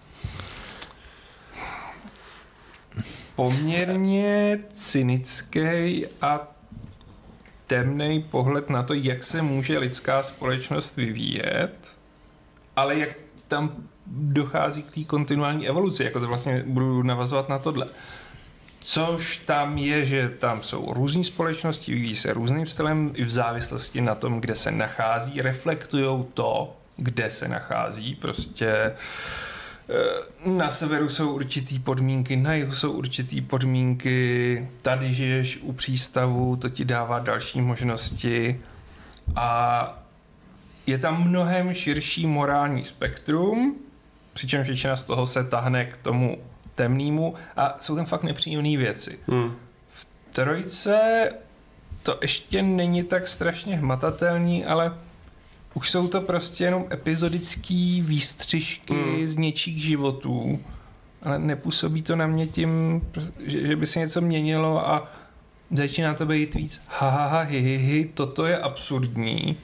Poměrně cynický a temný pohled na to, jak se může lidská společnost vyvíjet, ale jak tam dochází k té kontinuální evoluci, jako to vlastně budu navazovat na tohle. Což tam je, že tam jsou různé společnosti, vyvíjí se různým stylem i v závislosti na tom, kde se nachází, reflektujou to, kde se nachází, prostě na severu jsou určitý podmínky, na jihu jsou určitý podmínky, tady žiješ u přístavu, to ti dává další možnosti a je tam mnohem širší morální spektrum, přičemž většina z toho se tahne k tomu temnému a jsou tam fakt nepříjemné věci. Hmm. V trojce to ještě není tak strašně hmatatelný, ale už jsou to prostě jenom epizodický výstřižky hmm. z něčích životů, ale nepůsobí to na mě tím, že, že by se něco měnilo a začíná to být víc ha, ha, ha hi, hi, hi, toto je absurdní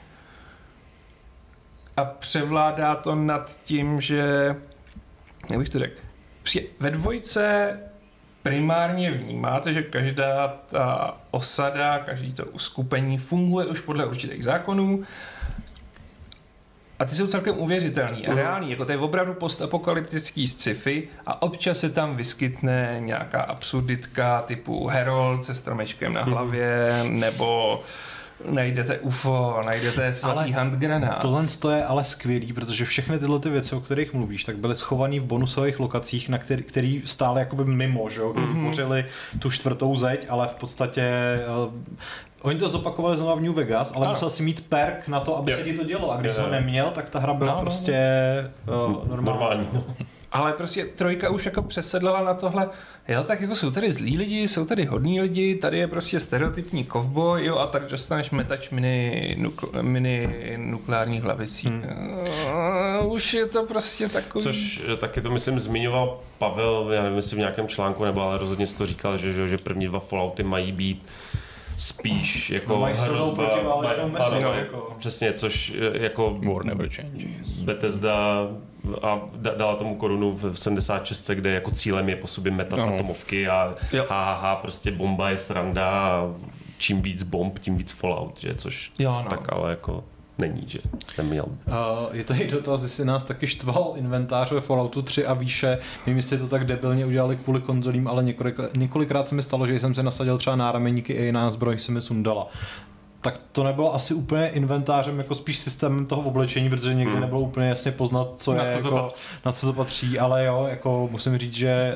a převládá to nad tím, že jak bych to řekl, ve dvojce primárně vnímáte, že každá ta osada, každý to uskupení funguje už podle určitých zákonů a ty jsou celkem uvěřitelný a reální, jako to je opravdu postapokalyptický sci-fi a občas se tam vyskytne nějaká absurditka typu Harold se stromečkem na hlavě, nebo najdete U F O, najdete svatý handgranát. Tohle je ale skvělý, protože všechny tyhle ty věci, o kterých mluvíš, tak byly schovaný v bonusových lokacích, na který, který stály jakoby mimo, že jo, mm-hmm. bořili tu čtvrtou zeď, ale v podstatě uh, oni to zopakovali znovu v New Vegas, ale ano. musel si mít perk na to, aby je. se ti to dělo. A když je. ho neměl, tak ta hra byla no, prostě uh, normální. normální. Ale prostě trojka už jako přesedlala na tohle, jo, tak jako jsou tady zlí lidi, jsou tady hodní lidi, tady je prostě stereotypní kovboj, jo, a tady dostaneš metač mini, nukle, mini nukleární hlavicí. Hmm. Uh, už je to prostě takový... Což taky to myslím zmiňoval Pavel, já nevím, jestli v nějakém článku nebo, ale rozhodně jsi to říkal, že, že, že první dva Fallouty mají být spíš jako no, hrozba, ano, no, jako. Přesně, což jako War never changes. Bethesda a dala tomu korunu v sedmdesát šest, kde jako cílem je po sobě metat no. atomovky a ha, ha, ha, prostě bomba je sranda a čím víc bomb, tím víc Fallout, že, což jo, no. tak ale jako není, že neměl. Uh, je tady dotaz, jestli nás taky štval inventář ve Falloutu tři a výše. Nevím, jestli to tak debilně udělali kvůli konzolím, ale několik, několikrát se mi stalo, že jsem se nasadil třeba nárameníky a jiná zbroj se mi sundala. Tak to nebylo asi úplně inventářem, jako spíš systémem toho oblečení, protože někdy hmm. nebylo úplně jasně poznat, co na je, co jako, to na co to patří, ale jo, jako musím říct, že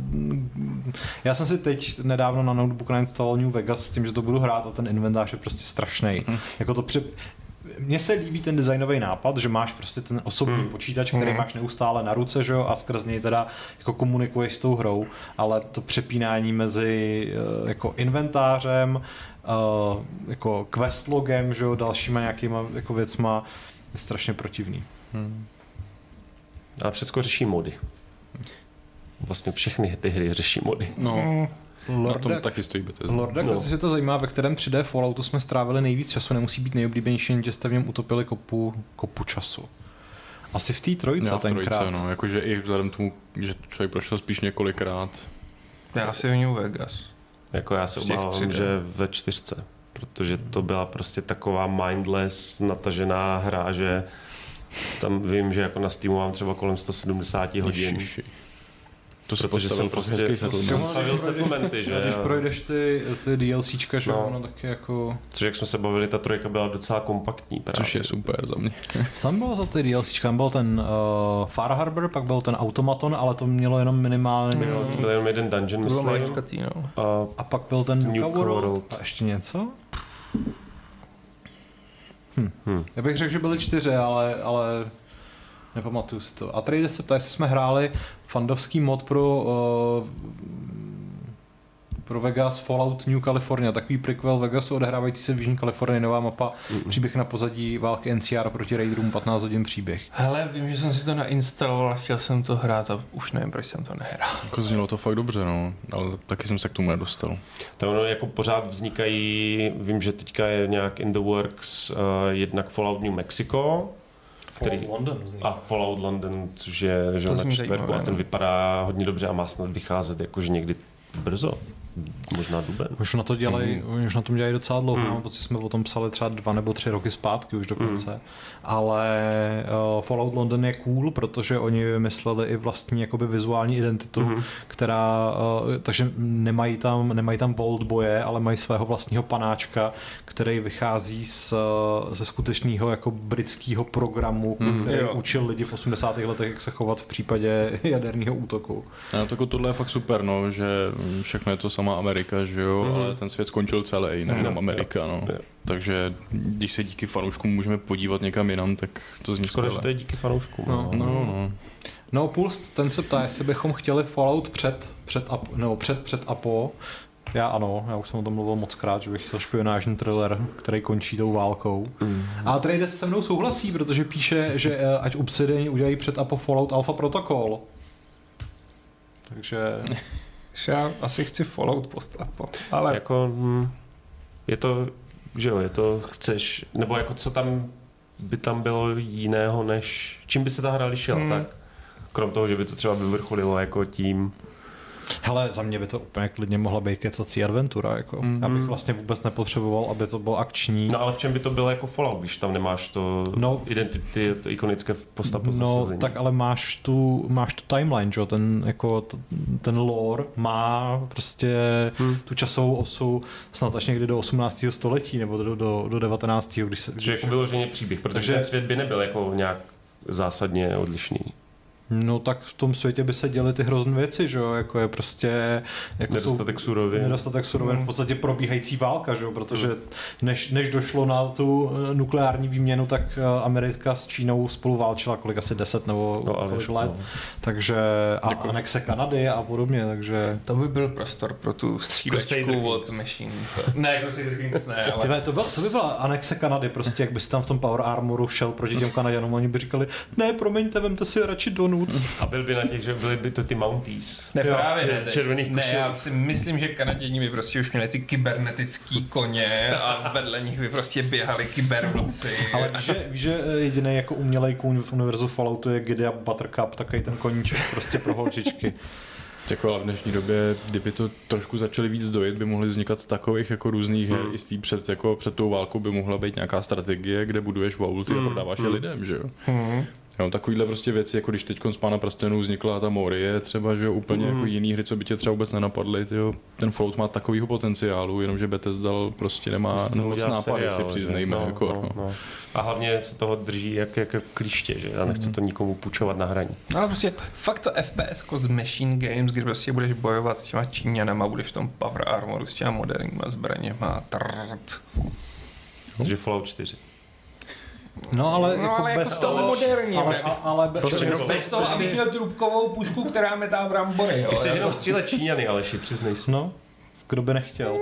uh, já jsem si teď nedávno na notebook nainstaloval New Vegas s tím, že to budu hrát a ten inventář je prostě strašnej. Hmm. Jako to při... Mně se líbí ten designový nápad, že máš prostě ten osobní hmm. počítač, který hmm. máš neustále na ruce, že jo, a skrz něj teda jako komunikuješ s tou hrou, ale to přepínání mezi uh, jako inventářem, Uh, jako questlogem, že jo, dalšíma nějakýma jako věcma je strašně protivný. Hmm. A všechno řeší mody. Vlastně všechny ty hry řeší mody. No. Lorda, na tom taky stojí Bethesda. Lorda, no. se to zajímá, ve kterém tři dé Falloutu jsme strávili nejvíc času, nemusí být nejoblíbenější, jenže jste v něm utopili kopu, kopu času. Asi v té trojce Já tenkrát. Trojce, no, jakože i vzhledem tomu, že člověk prošel spíš několikrát. Já si v New Vegas. Jako já se obávám, že ve čtyřce, protože to byla prostě taková mindless, natažená hra, že tam vím, že jako na Steamu mám třeba kolem sto sedmdesát hodin. Ježiši. To se protože jsem prostě stavil settlementy, že? Když projdeš ty, ty DLCčka, že no. no taky jako... Což jak jsme se bavili, ta trojka byla docela kompaktní právě. Což je super za mě. Sam byl za ty DLCčka, byl ten uh, Far Harbor, pak byl ten Automaton, ale to mělo jenom minimálně... Bylo, to byl jenom jeden dungeon, myslím. No. A, a pak byl ten New World. A ještě něco? Hm. Hmm. Já bych řekl, že byly čtyři, ale... ale... nepamatuju si to. A Trade se ptá, jestli jsme hráli fandovský mod pro uh, pro Vegas Fallout New California, takový prequel Vegasu odehrávající se v Jižní Kalifornii, nová mapa, mm. příběh na pozadí války N C R proti Raiderům, patnáct hodin příběh. Hele, vím, že jsem si to nainstaloval, chtěl jsem to hrát a už nevím, proč jsem to nehrál. Jako znělo to fakt dobře, no, ale taky jsem se k tomu nedostal. To ono jako pořád vznikají, vím, že teďka je nějak in the works uh, jednak Fallout New Mexico, který, Fallout London vzniká. A Fallout London, což je že na čtvrtku a ten vypadá hodně dobře a má snad vycházet jakože někdy brzo. Možná duben. Už na to dělají, mm. už na tom dělají docela dlouho, mm. protože jsme o tom psali třeba dva nebo tři roky zpátky už dokonce. Mm. Ale uh, Fallout London je cool, protože oni vymysleli i vlastní jakoby vizuální identitu, mm. která, uh, takže nemají tam, nemají tam Vault boje, ale mají svého vlastního panáčka, který vychází z, ze skutečného jako britského programu, mm. který jo. učil lidi v osmdesátých letech, jak se chovat v případě jaderného útoku. A tak tohle je fakt super, no, že všechno je to sama Amerika, že jo, mm-hmm. ale ten svět skončil celý, ne tam Amerika, no. Yeah. Takže když se díky fanouškům můžeme podívat někam jinam, tak to zní skvěle. Skoro, že to je díky fanouškům. No, no, no. No, Puls, ten se ptá, jestli bychom chtěli Fallout před, před, nebo před, před Apo. Já ano, já už jsem o tom mluvil moc krát, že bych chtěl špionážní thriller, který končí tou válkou. Mm. A Trades se mnou souhlasí, protože píše, že ať Obsidian udělají před Apo Fallout Alpha Protocol. Takže... Já asi chci Fallout post-apo, ale... Jako, je to, že jo, je to, chceš, nebo jako co tam by tam bylo jiného, než, čím by se ta hra lišila, hmm. tak krom toho, že by to třeba vyvrcholilo jako tím... Hele, za mě by to úplně klidně mohla být kecací adventura, jako. Mm-hmm. Já bych vlastně vůbec nepotřeboval, aby to bylo akční. No ale v čem by to bylo jako Fallout, když tam nemáš to no, identity, to ikonické postapo no, zasazení? tak ale máš tu, máš tu timeline, že? Ten, jako, ten lore má prostě hmm. tu časovou osu snad až někdy do osmnáctého století nebo do, do, do devatenáctého Když se, Takže když... jako vyloženě příběh, protože Takže... ten svět by nebyl jako nějak zásadně odlišný. No tak v tom světě by se děly ty hrozné věci, že jo, jako je prostě... Jako nedostatek surovin. Nedostatek surovin, v podstatě probíhající válka, že jo, protože než, než došlo na tu nukleární výměnu, tak Amerika s Čínou spolu válčila kolik asi deset nebo no, kolik let, no. Takže a Děkuji. Anexe Kanady a podobně, takže... To by byl prostor pro tu střílečku od Machine. Ne, Crusader Kings ne, ale... Tyve, to, byl, to by byla anexe Kanady, prostě jak bys tam v tom Power Armoru šel proti těm Kanaděnům, oni by říkali, ne, promiňte, vemte si radši Donu. A byl by na těch, že byly by to ty Mounties. Ne, právě čer, ne. Červených ne, já si myslím, že Kanaděni by prostě už měli ty kybernetický koně a vedle nich by prostě běhali kybervlci. Ale víš, že, víš, že jediný jako umělej kůň v univerzu Falloutu je Gidea Buttercup, takový ten koníček prostě pro holčičky. Jako ale v dnešní době, kdyby to trošku začali víc dojít, by mohly vznikat takových jako různých her, hmm. jistý před, jako před tou válkou by mohla být nějaká strategie, kde buduješ vaulty hmm. a prodáváš hmm. je lidem, že jo? Hmm. No, takovýhle prostě věci, jako když teďkon z Pána prstenů vznikla ta Morie, třeba, že jo, úplně mm. jako jiný hry, co by tě třeba vůbec nenapadly, tyjo. Ten Fallout má takovýho potenciálu, jenomže Bethesda prostě nemá moc nápady, si přiznejme. No, jako, no, no. A hlavně se toho drží jak, jak klíště, že? A nechce to nikomu půjčovat na hraní. No, ale prostě fakt to F P S z Machine Games, kdy prostě budeš bojovat s těma Číňanama, budeš v tom Power Armoru s těma moderníma zbraněma. Trrrt. Takže Fallout čtyři. No ale no, jako ale bez jako toho moderní, ale, ale, ale bez, prostě bez, bez toho, abych měl trubkovou pušku, která metá brambory. Ty chceš jenom střílet Číňany, Aleši, přiznej si. No, kdo by nechtěl.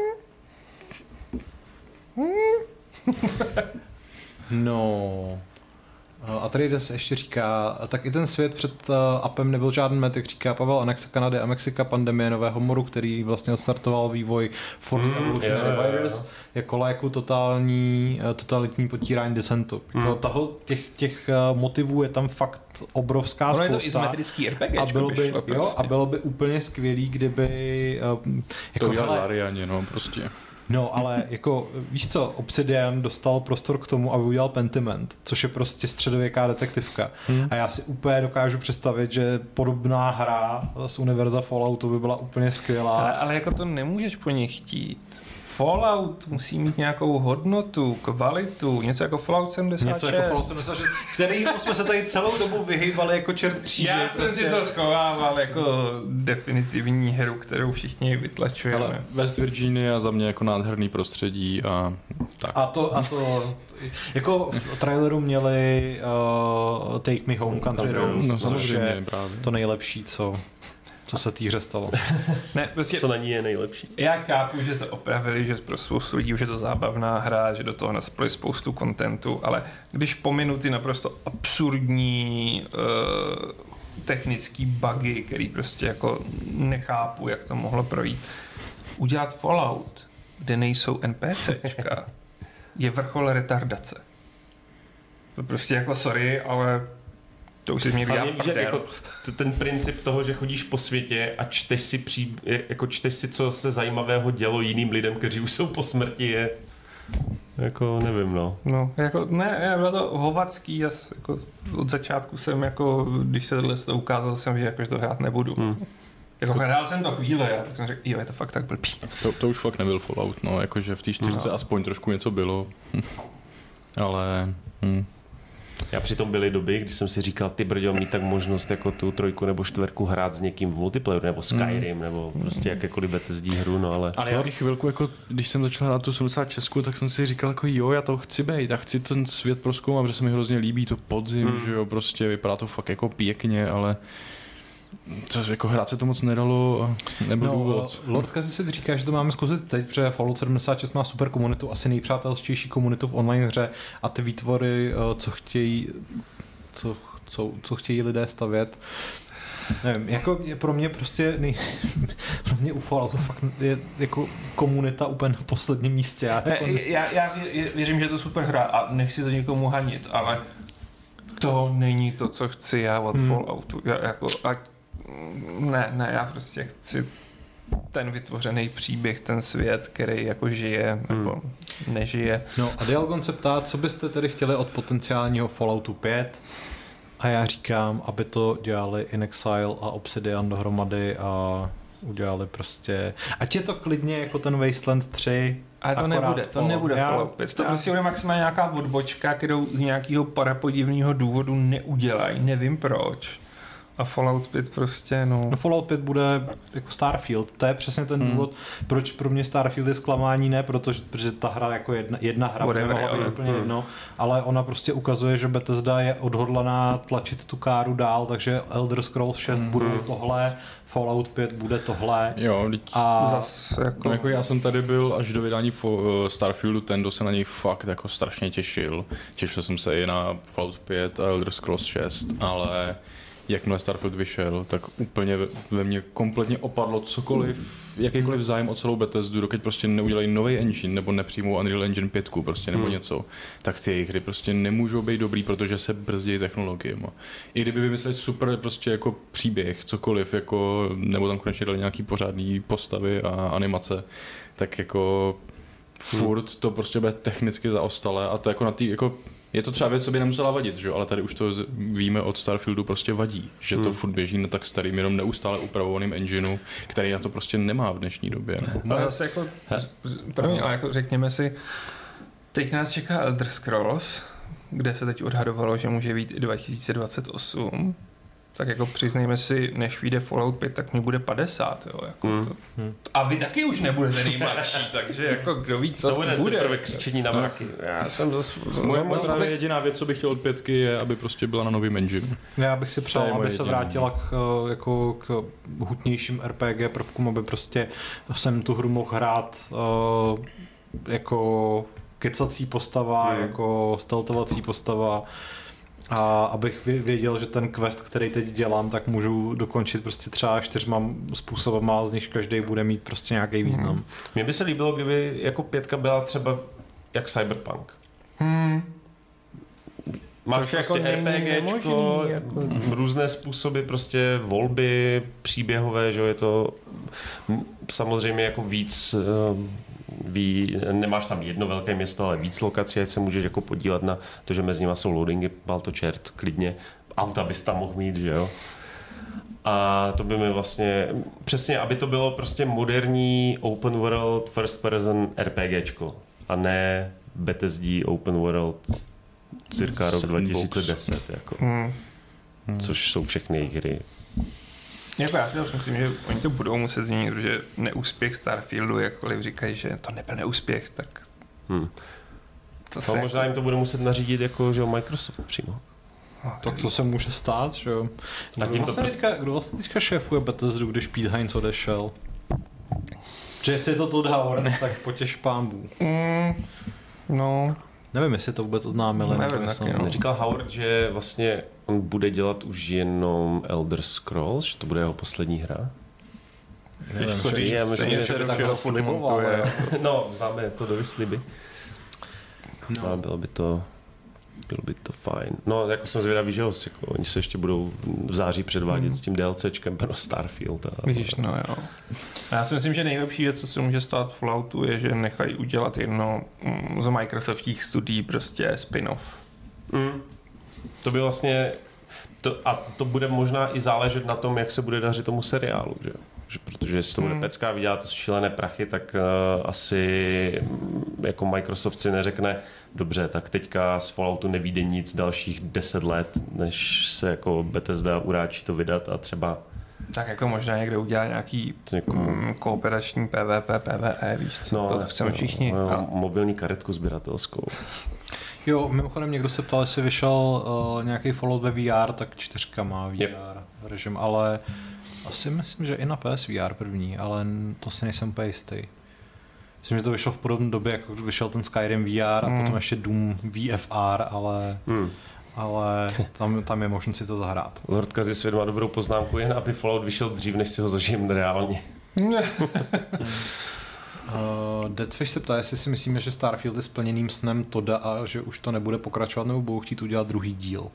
No... A tady se ještě říká, tak i ten svět před uh, appem nebyl žádný met, jak říká Pavel, anexe Kanady a Mexika, pandemie nového moru, který vlastně odstartoval vývoj Force mm, Evolutionary yeah, Virus, yeah. jako léku totální, uh, totalitní potírání disentu. Mm. Jako toho, těch, těch uh, motivů je tam fakt obrovská ono spousta. Je to izometrický RPGčko a bylo by, šlo, jo, prostě. A bylo by úplně skvělý, kdyby... Uh, jako, to dělal Lariani, no prostě. No, ale jako, víš co, Obsidian dostal prostor k tomu, aby udělal Pentiment, což je prostě středověká detektivka. Hmm. A já si úplně dokážu představit, že podobná hra z univerza Falloutu by byla úplně skvělá. Ale, ale jako to nemůžeš po nich chtít. Fallout musí mít nějakou hodnotu, kvalitu, něco jako Fallout sedmdesát šest. Něco jako Fallout sedmdesát šest, který jsme se tady celou dobu vyhýbali jako čert kříže. Já jsem prostě... si to schovával jako definitivní hru, kterou všichni vytlačujeme. Ale West Virginia za mě jako nádherný prostředí a tak. A to, a to jako v traileru měli uh, Take Me Home Country Roads, no, což je právě to nejlepší, co... co se té hře stalo. Ne, prostě, co na ní je nejlepší. Já chápu, že to opravili, že pro spoustu lidí už je to zábavná hra, že do toho naspali spoustu kontentu, ale když pominu ty naprosto absurdní uh, technický bugy, který prostě jako nechápu, jak to mohlo projít, udělat Fallout, kde nejsou NPCčka, je vrchol retardace. To prostě jako sorry, ale to už si mě dělá že jako ten princip toho, že chodíš po světě a čteš si, pří, jako čteš si, co se zajímavého dělo jiným lidem, kteří už jsou po smrti, je jako nevím, no. No, jako ne, bylo to hovacký, já jako od začátku jsem jako, když se tohle to ukázal, jsem, že jakože to hrát nebudu. Hmm. Jako hrál jsem to chvíli a tak jsem řekl, jo, je to fakt tak blbý. To, to už fakt nebyl Fallout, no, jakože v té čtyřce no. aspoň trošku něco bylo, ale... Hm. Já přitom byly doby, kdy jsem si říkal, ty brďo, mít tak možnost jako tu trojku nebo čtverku hrát s někým v multiplayeru, nebo Skyrim, mm. nebo prostě jakékoliv Bethesdí hru, no ale... Ale já bych chvilku, jako, když jsem začal hrát tu sedmdesát šest, tak jsem si říkal, jako jo, já to chci být, já chci ten svět prozkoumat, že se mi hrozně líbí to podzim, mm. že jo, prostě vypadá to fakt jako pěkně, ale... To, jako hrát se to moc nedalo a nebyl no, důvod. Lord Kazi si říká, že to máme zkusit teď, protože Fallout sedmdesát šest má super komunitu, asi nejpřátelštější komunitu v online hře a ty výtvory, co chtějí, co, co, co chtějí lidé stavět. Nevím, jako je pro mě prostě, nej, pro mě u Falloutu fakt je jako komunita úplně na posledním místě. Já, jako... já, já věřím, že je to super hra a nechci to někomu hanit, ale to není to, co chci já od hmm. Falloutu. Já, jako, ať Ne, ne, já prostě chci ten vytvořený příběh, ten svět, který jako žije nebo hmm. nežije. No a Dialgon se ptá, co byste tedy chtěli od potenciálního Falloutu pět a já říkám, aby to dělali In Exile a Obsidian dohromady a udělali prostě, ať je to klidně jako ten Wasteland tři. Ale to nebude, to Fallout. nebude já, Fallout pět. To já... prostě bude maximálně nějaká odbočka, kterou z nějakého parapodivného důvodu neudělají, nevím proč. A Fallout pět prostě, no... No Fallout pět bude jako Starfield. To je přesně ten hmm. důvod, proč pro mě Starfield je zklamání, ne protože, protože ta hra jako jedna, jedna hra bude mohla úplně hmm. jedno, ale ona prostě ukazuje, že Bethesda je odhodlaná tlačit tu káru dál, takže Elder Scrolls šest hmm. bude tohle, Fallout pět bude tohle. Jo, a zase jako... No, jako já jsem tady byl až do vydání Starfieldu, ten, kdo se na něj fakt jako strašně těšil. Těšil jsem se i na Fallout pět a Elder Scrolls šest, ale jakmile Starfield vyšel, tak úplně ve mně kompletně opadlo cokoliv, jakýkoliv zájem o celou Bethesdu, dokud prostě neudělají nový engine nebo nepřijmou Unreal Engine pět prostě nebo hmm. něco, tak ty jejich hry prostě nemůžou být dobrý, protože se brzdí technologiemi. I kdyby vymysleli super prostě jako příběh, cokoliv, jako, nebo tam konečně dali nějaký pořádný postavy a animace, tak jako furt to prostě bude technicky zaostalé a to jako na tý, jako je to třeba věc, co by nemusela vadit, že? Ale tady už to víme od Starfieldu prostě vadí, že to hmm. furt běží na tak starým, jenom neustále upravovaným engineu, který na to prostě nemá v dnešní době. No. Ale zase jako, první, ale jako řekněme si, teď nás čeká Elder Scrolls, kde se teď odhadovalo, že může být i dva tisíce dvacet osm, tak jako přiznejme si, než vyjde Fallout pět, tak mi bude padesát, jo, jako hmm. to. Hmm. A vy taky už nebudete nejmladší, takže jako kdo ví, co to bude. bude teprve křičení na mraky. Já jsem zase... Moje právě jediná věc, co bych chtěl od pětky, je, aby prostě byla na novým engine. Já bych si přál, aby se vrátila k, jako k hutnějším R P G prvkům, aby prostě jsem tu hru mohl hrát uh, jako kecací postava, hmm. jako stealthovací postava, a abych věděl, že ten quest, který teď dělám, tak můžu dokončit prostě třeba čtyřma způsobama a z nich každý bude mít prostě nějaký význam. Mně by se líbilo, kdyby jako pětka byla třeba jak Cyberpunk. Hmm. Máš Což prostě jako RPGčko, jako... různé způsoby prostě volby, příběhové, že je to samozřejmě jako víc... Ví, nemáš tam jedno velké město, ale víc lokací, ať se můžeš jako podívat na to, že mezi nimi jsou loadingy, pál to čert, klidně. Auta bys tam mohl mít, že jo. A to by mi vlastně, přesně, aby to bylo prostě moderní open world first person RPGčko a ne Bethesda open world cirka rok dva tisíce deset, jako. Hmm. Což jsou všechny jejich hry. Jako já si myslím, že oni to budou muset změnit, protože neúspěch Starfieldu, jakkoliv říkají, že to nebyl neúspěch, tak... Hmm. To no, možná jako... jim to bude muset nařídit jako, že Microsoft přímo. Tak to se může stát, že jo. Kdo, tím to vlastně prostě- teďka, kdo vlastně teďka šéfuje Bethesdu, když Pete Hines odešel? Že jestli je to Todd Howard, tak potěš pámbů. Mm, no, Nevím, jestli to vůbec oznámili. Nevím, nebo taky, jestli- no. Říkal Howard, že vlastně on bude dělat už jenom Elder Scrolls, že to bude jeho poslední hra. Nevím, Co že- říct, já myslím, stejně že se to do takhle všeho sliboval, podmontuje. jo. No, známe to do vysliby. No. No. A bylo by to, bylo by to fajn. No, jako jsem zvědavý, že host, jako, oni se ještě budou v září předvádět Hmm. s tím DLCčkem pro Starfield. A, Vidíš, no jo. A já si myslím, že nejlepší věc, co se může stát v Falloutu, je, že nechají udělat jedno mm, z Microsoftích studií prostě spin-off. Mm. To by vlastně, to, a to bude možná i záležet na tom, jak se bude dařit tomu seriálu, že jo? Že, protože jestli to bude Hmm. pecká, vydělá to šílené prachy, tak uh, asi mm, jako Microsoft si neřekne, dobře, tak teďka z Falloutu nevyjde nic dalších deset let, než se jako Bethesda uráčí to vydat a třeba Tak jako možná někdo udělá nějaký jako, mm, kooperační PvP, PvE, víš co, no, to jasně, chceme no, všichni. no, A- mobilní karetku sběratelskou. Jo, mimochodem někdo se ptal, jestli vyšel uh, nějaký Fallout ve V R, tak čtyřka má V R yep. režim, ale asi myslím, že i na P S V R první, ale n- to si nejsem úplně jistý. Myslím, že to vyšlo v podobné době, jako když vyšel ten Skyrim V R a Hmm. potom ještě Doom V F R, ale, Hmm. ale tam, tam je možnost si to zahrát. Lord Kazi svět má dobrou poznámku, jen aby Fallout vyšel dřív, než si ho zažijem reálně. Uh, Deadfish se ptá, jestli si myslíme, že Starfield je splněným snem Toda a že už to nebude pokračovat, nebo budou chtít udělat druhý díl.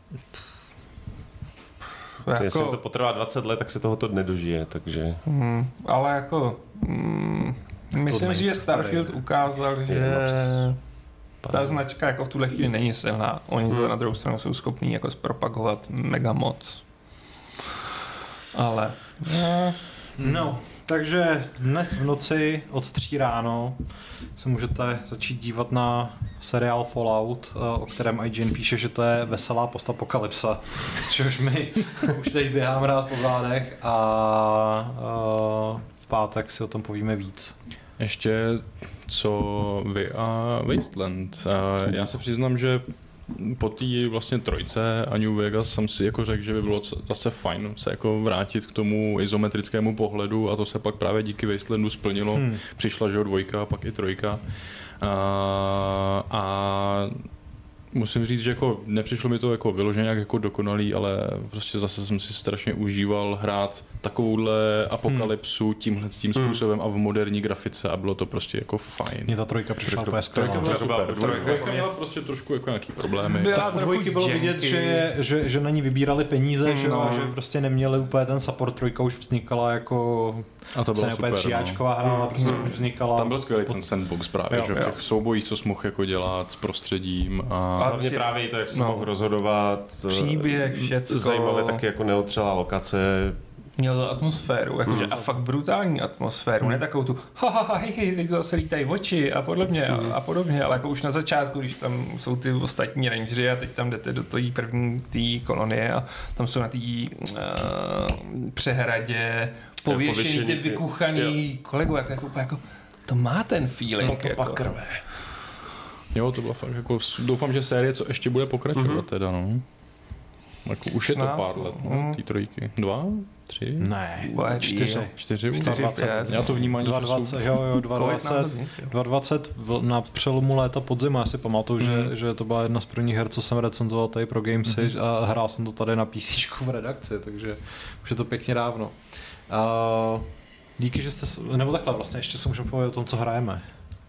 Jako, Jestli to potrvá dvacet let, tak se tohoto nedožije, takže... mm, ale jako, mm, myslím si, že Starfield ukázal, že ta značka jako v tuhle chvíli není silná. Oni to Hmm. na druhou stranu jsou schopní jako zpropagovat mega moc. Ale... No, No, takže dnes v noci od tří ráno se můžete začít dívat na seriál Fallout, o kterém I G N píše, že to je veselá postapokalypsa, z čehož my už teď běháme rád po zádech a v pátek si o tom povíme víc. Ještě co vy a Wasteland. A já se přiznám, že po té vlastně trojce a New Vegas jsem si jako řekl, že by bylo zase fajn se jako vrátit k tomu izometrickému pohledu a to se pak právě díky Wastelandu splnilo. Hmm. Přišla, že jo, dvojka, pak i trojka. A, a musím říct, že jako nepřišlo mi to jako vyloženě nějak jako dokonalý, ale prostě zase jsem si strašně užíval hrát takovouhle apokalypsu tímhle tím způsobem a v moderní grafice a bylo to prostě jako fajn. Mně ta trojka přišla úplně skvělá. Trojka byla super, Trojka dvojka měla prostě trošku jako nějaký problémy. Byla Tak u dvojky bylo janky. vidět, že, je, že, že na ní vybírali peníze, Mm, že, no. a že prostě neměli úplně ten support, trojka už vznikala jako A to bylo se úplně super, tříáčková hra, ale prostě už vznikala. Tam byl skvělý ten sandbox právě, Jo, že v jo. těch soubojích, co jsi mohl jako dělat s prostředím a... A Hlavně prostě- právě i to, jak se no. mohl rozhodovat. Příběh, všecko. Zajímavé taky jako neotřelá lokace. Měl to atmosféru, jakože Hmm. a fakt brutální atmosféru, hmm. ne takovou tu ha, ha, ha, hi, teď to zase lítají oči a podobně hmm. a, a podobně, ale jako už na začátku, když tam jsou ty ostatní rangeři a teď tam jdete do té první té kolonie a tam jsou na té uh, přehradě pověšený pověšený ty ty- vykuchaný kolegu, jako, jako, jako, to má ten feeling. To jako. pak krve. Jo, to bylo fakt jako, doufám, že série, co ještě bude pokračovat Mhm. teda, no. Jako, už je to Snad. pár let, no, Mhm. té trojky. Dva? Tři? Ne, Bude čtyři. díl. Čtyři? už? Čtyři, dvacet. pět. Já to vnímání času... dvacet, jo, jo, Covid nám to dvacet, zničil. dvacet v- na přelomu léta podzimu, já si pamatuju, Mm. že, že to byla jedna z prvních her, co jsem recenzoval tady pro Gamesy Mhm. a hrál jsem to tady na PCčku v redakci, takže už je to pěkně dávno. Uh, díky, že jste, s- nebo takhle vlastně, ještě se můžeme povědět o tom, co hrajeme.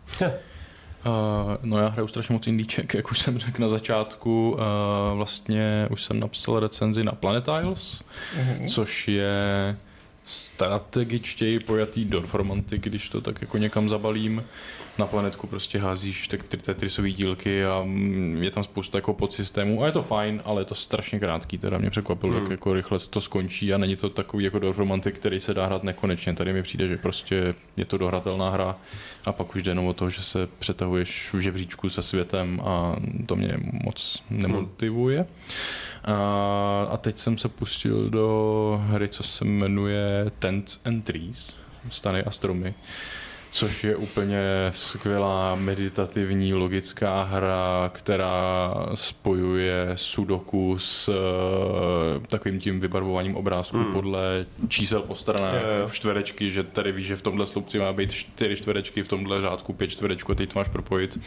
Uh, no já hraju strašně moc indíček, jak už jsem řekl na začátku. Uh, vlastně už jsem napsal recenzi na Planetiles, Mhm. což je strategičtěji pojatý Dorfromantik, když to tak jako někam zabalím. Na planetku prostě házíš tak tetrisové dílky a mm, je tam spousta jako podsystémů a je to fajn, ale je to strašně krátký, teda mě překvapilo, Hmm. jak jako rychle to skončí a není to takový jako Dorfromantik, který se dá hrát nekonečně. Tady mi přijde, že prostě je to dohratelná hra a pak už jde jenom o to, že se přetahuješ v žebříčku se světem a to mě moc nemotivuje. A, a teď jsem se pustil do hry, co se jmenuje Tents and Trees, stany a stromy. což je úplně skvělá meditativní logická hra, která spojuje sudoku s uh, takovým tím vybarvováním obrázků mm. podle čísel po stranách, yeah. čtverečky, že tady víš, že v tomhle sloupci má být čtyři čtverečky, v tomhle řádku pět čtverečku a teď to máš propojit.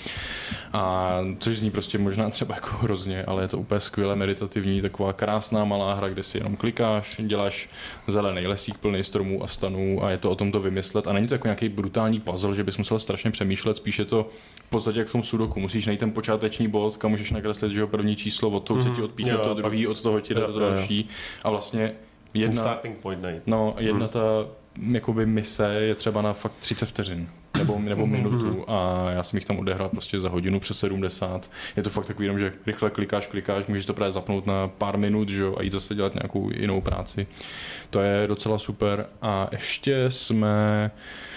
A což zní prostě možná třeba jako hrozně, ale je to úplně skvěle meditativní, taková krásná malá hra, kde si jenom klikáš, děláš zelený lesík plný stromů a stanů a je to o tom to vymyslet a není to jako nějaký brutální puzzle, že bys musel strašně přemýšlet, spíš je to v podstatě jak v tom sudoku, musíš najít ten počáteční bod, kam můžeš nakreslit, že jo, první číslo, od toho mm-hmm. se ti odpíchne to druhý, od toho ti dá to další a vlastně jedna, starting point najít. No, jedna mm. ta jakoby mise je třeba na fakt třicet vteřin. Nebo, nebo minutu a já jsem jich tam odehrál prostě za hodinu přes sedmdesát. Je to fakt takový jenom, že rychle klikáš, klikáš, můžeš to právě zapnout na pár minut, že jo, a jít zase dělat nějakou jinou práci. To je docela super a ještě jsme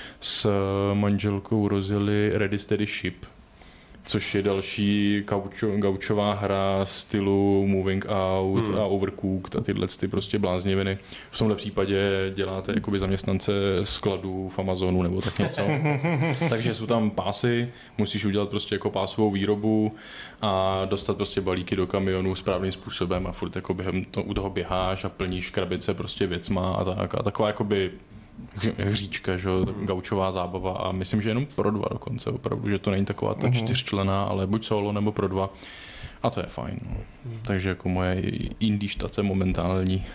s manželkou rozjeli Ready Steady Ship, což je další gaučo, gaučová hra stylu Moving Out hmm. a Overcooked a tyhle ty prostě blázniviny. V tomhle případě děláte jakoby zaměstnance skladů v Amazonu nebo tak něco. Takže jsou tam pásy, musíš udělat prostě jako pásovou výrobu a dostat prostě balíky do kamionu správným způsobem a furt jako během to, u toho běháš a plníš krabice prostě věcma a tak. A taková jakoby hříčka, že? Gaučová zábava a myslím, že jenom pro dva dokonce, opravdu, že to není taková ta čtyřčlenná, ale buď solo nebo pro dva a to je fajn. No. Takže jako moje indie štace momentální.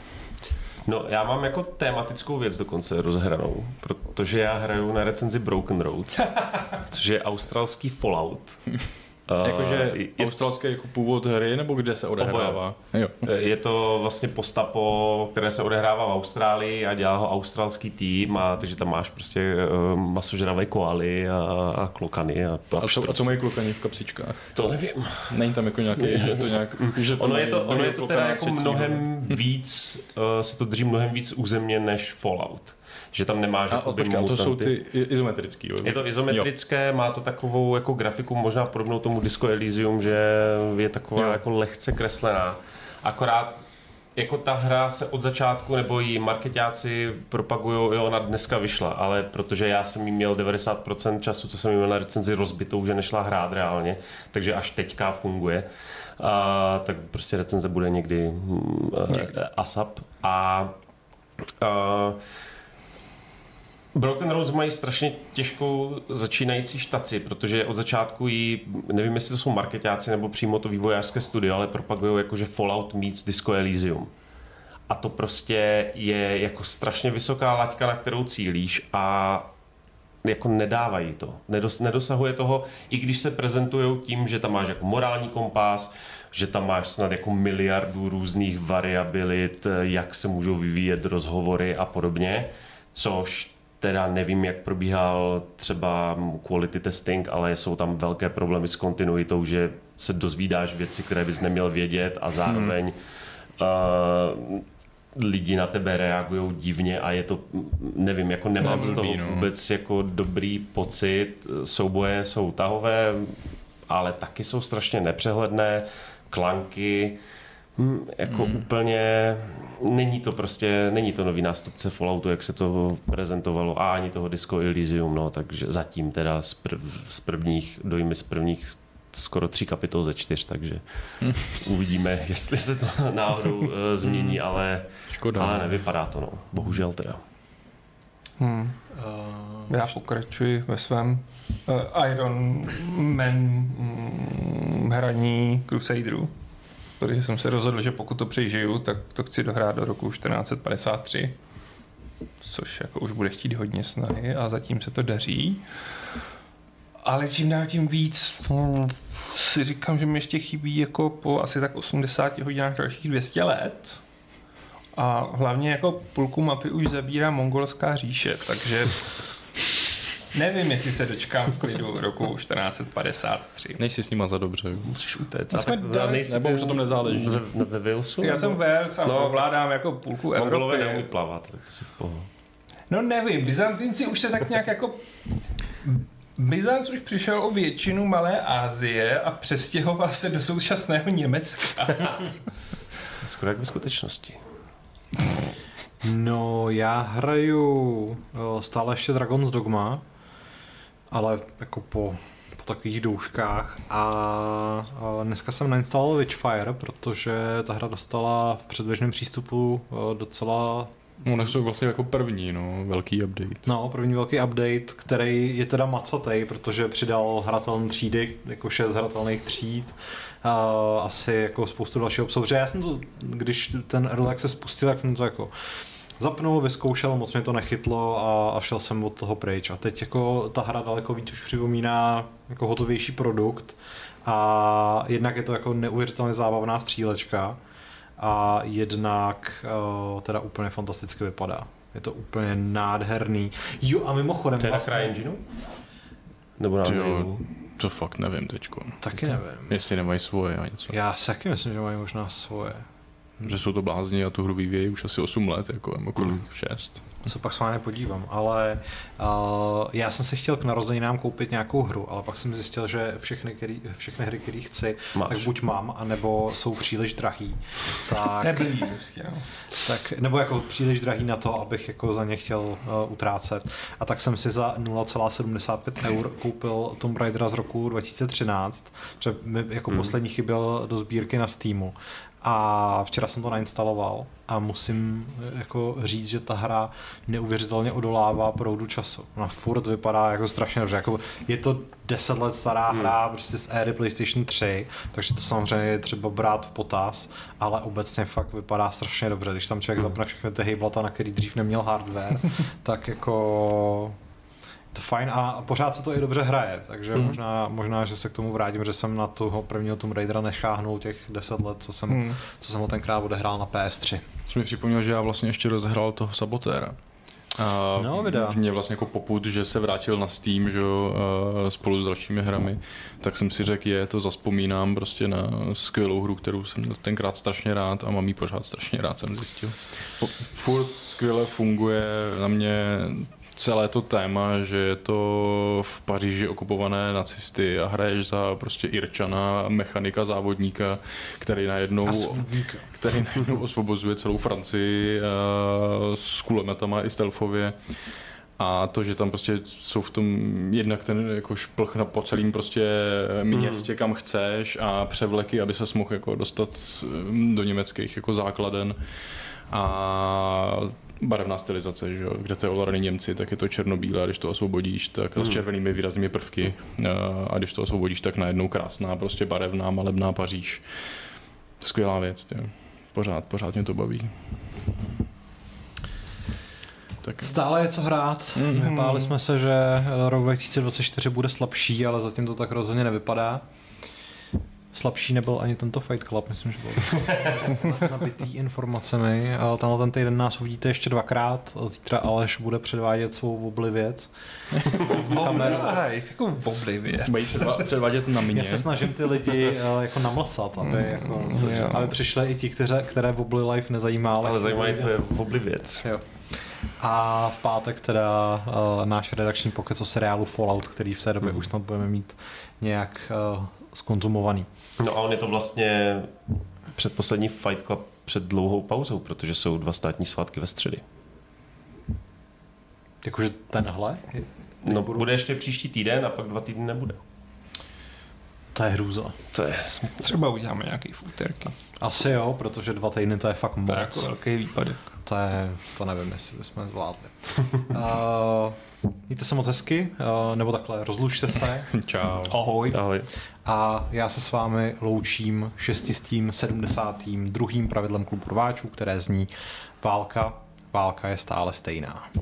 No já mám jako tématickou věc dokonce rozhranou, protože já hraju na recenzi Broken Roads, což je australský Fallout. Uh, Jakože je, australský jako původ hry, nebo kde se odehrává? Jo. Je to vlastně postapo, které se odehrává v Austrálii a dělá ho australský tým, a takže tam máš prostě uh, masožravé koaly a, a klokany. A, a, co, a co mají klokani v kapsičkách? To nevím. Není tam jako nějaký, že to nějak... Že to ono je to, ono je to teda jako třetí, mnohem víc, uh, se to drží mnohem víc územně než Fallout. Že tam nemáš a, počkej, to jsou ty izometrický. Jo? Je to izometrické, jo. Má to takovou jako grafiku možná podobnou tomu Disco Elysium, že je taková jo. jako lehce kreslená. Akorát jako ta hra se od začátku, nebo jí marketáci propagujou, jo, ona dneska vyšla, ale protože já jsem jí měl devadesát procent času, co jsem jí měl na recenzi rozbitou, že nešla hrát reálně, takže až teďka funguje. A, tak prostě recenze bude někdy, někdy. ASAP. A, a Broken Roads mají strašně těžkou začínající štaci, protože od začátku jí, nevím, jestli to jsou marketáci nebo přímo to vývojářské studio, ale propagují jako, že Fallout meets Disco Elysium. A to prostě je jako strašně vysoká laťka, na kterou cílíš a jako nedávají to. Nedos, nedosahuje toho, i když se prezentujou tím, že tam máš jako morální kompas, že tam máš snad jako miliardu různých variabilit, jak se můžou vyvíjet rozhovory a podobně, což teda nevím, jak probíhal třeba quality testing, ale jsou tam velké problémy s kontinuitou, že se dozvídáš věci, které bys neměl vědět a zároveň hmm. uh, lidi na tebe reagují divně a je to, nevím, jako nemám z toho vůbec jako dobrý pocit. Souboje jsou tahové, ale taky jsou strašně nepřehledné, klanky, hm, jako hmm. úplně... Není to prostě, není to nový nástupce Falloutu, jak se to prezentovalo, a ani toho Disco Elysium, no, takže zatím teda z, prv, z prvních, dojmy z prvních skoro tři kapitol ze čtyř, takže hm. uvidíme, jestli se to náhodou uh, změní, ale, Škoda, ale nevypadá to, no, bohužel teda. Hmm. Uh, Já pokračuji ve svém uh, Iron Man mm, hraní Crusaderu. Protože jsem se rozhodl, že pokud to přežiju, tak to chci dohrát do roku čtrnáct padesát tři, což jako už bude chtít hodně snahy a zatím se to daří. Ale čím dál tím víc si říkám, že mi ještě chybí jako po asi tak osmdesáti hodinách dalších dvě stě let. A hlavně jako půlku mapy už zabírá mongolská říše, takže nevím, jestli se dočkám v klidu roku čtrnáct padesát tři. Nejsi s nima za dobře. Musíš utéct. A tak dali, nebo už o tom nezáleží. Ve Walesu? Já jsem Wales a no, ovládám jako půlku Evropy. Mongolové neumí plavat, tak to si v pohodě. No nevím, Byzantinci už se tak nějak jako... Byzanc už přišel o většinu Malé Asie a přestěhoval se do současného Německa. Skoro jak ve skutečnosti. No, já hraju stále ještě Dragon's Dogma, ale jako po, po takových douškách a, a dneska jsem nainstaloval Witchfire, protože ta hra dostala v předběžném přístupu docela... No, oni jsou vlastně jako první, no, velký update. No, první velký update, který je teda macatej, protože přidal hratelné třídy, jako šest hratelných tříd, a asi jako spoustu dalšího obsahu. Protože já jsem to, když ten early access spustil, tak jsem to jako zapnul, vyzkoušel, moc mě to nechytlo a, a šel jsem od toho pryč. A teď jako ta hra daleko víc už připomíná jako hotovější produkt a jednak je to jako neuvěřitelně zábavná střílečka a jednak uh, teda úplně fantasticky vypadá. Je to úplně nádherný. Jo a mimochodem... To je vlastně... na CryEngineu? Nebo na jo, to fakt nevím teďko. Taky to, nevím. Jestli nemají svoje a něco. Já si taky myslím, že mají možná svoje. Že jsou to blázni a tu hru vyvíjejí už asi osm let, jako jako hmm. šest. Se pak s vámi podívám, ale uh, já jsem si chtěl k narozeninám koupit nějakou hru, ale pak jsem zjistil, že všechny, který, všechny hry, které chci, Máš. tak buď mám, anebo jsou příliš drahý. Tak, Nebylý, prostě, no. tak, nebo jako příliš drahý na to, abych jako za ně chtěl uh, utrácet. A tak jsem si za nula celá sedmdesát pět eur koupil Tomb Raidera z roku dva tisíce třináct, protože mi jako hmm. poslední chyběl do sbírky na Steamu. A včera jsem to nainstaloval a musím jako říct, že ta hra neuvěřitelně odolává proudu času. Ona furt vypadá jako strašně dobře. Jako je to deset let stará hmm. hra prostě z éry PlayStation tři, takže to samozřejmě je třeba brát v potaz, ale obecně fakt vypadá strašně dobře. Když tam člověk zapne všechny ty hejblata, na který dřív neměl hardware, tak jako... to fajn a pořád se to i dobře hraje, takže mm. možná, možná, že se k tomu vrátím, že jsem na toho prvního Tomb Raidera nešáhnul těch deset let, co jsem, mm. co jsem ho tenkrát odehrál na P S tři. Jsi mi připomněl, že já vlastně ještě rozehrál toho Sabotéra. A no, vydá. Mě vlastně jako popud, že se vrátil na Steam, že jo, spolu s dalšími hrami, tak jsem si řekl, je, to zazpomínám prostě na skvělou hru, kterou jsem tenkrát strašně rád a mám jí pořád strašně rád, jsem zjistil. Furt skvěle funguje na mě celé to téma, že je to v Paříži okupované nacisty a hraješ za prostě Irčana, mechanika, závodníka, který najednou, který najednou osvobozuje celou Francii uh, s kulometama i stealthově. A to, že tam prostě jsou v tom jednak ten jako šplch na po celým prostě městě, kam chceš a převleky, aby ses mohl jako dostat do německých jako základen. A barevná stylizace, že jo? Kde to je ovládaný Němci, tak je to černobílé, a když to osvobodíš, tak hmm. s červenými výraznými prvky a když to osvobodíš, tak najednou krásná, prostě barevná, malebná Paříž. Skvělá věc, tě. Pořád, pořád mě to baví. Tak. Stále je co hrát. Mm-hmm. Báli jsme se, že rok dva tisíce dvacet čtyři bude slabší, ale zatím to tak rozhodně nevypadá. Slabší nebyl ani tento Fight Club, myslím, že byl nabitý informacemi. Tenhle ten týden nás uvidíte ještě dvakrát. Zítra Aleš bude předvádět svou Oblivěc. Oblivěc, jako Oblivěc. Bude předvádět na mě. Já se snažím ty lidi jako namlsat, aby, mm, jako, mm, aby přišli i ti, které, které Obli Life nezajímá. Ale zajímají to je Oblivěc. Jo. A v pátek teda uh, náš redakční pokec o seriálu Fallout, který v té době mm. už snad budeme mít nějak uh, skonzumovaný. No a on je to vlastně předposlední Fight Club před dlouhou pauzou, protože jsou dva státní svátky ve středy. Jakože tenhle? No budu... bude ještě příští týden a pak dva týdny nebude. To je hrůza. To je... Třeba uděláme nějaký futerky. Asi jo, protože dva týdny to je fakt moc. To je jako velký výpadek. To je, to nevím, jestli bychom zvládli. uh, Mějte se moc hezky, uh, nebo takhle, rozlučte se. Čau. Ahoj. Ahoj. A já se s vámi loučím šestistým sedmdesátým druhým pravidlem klubu rváčů, které zní válka, válka je stále stejná.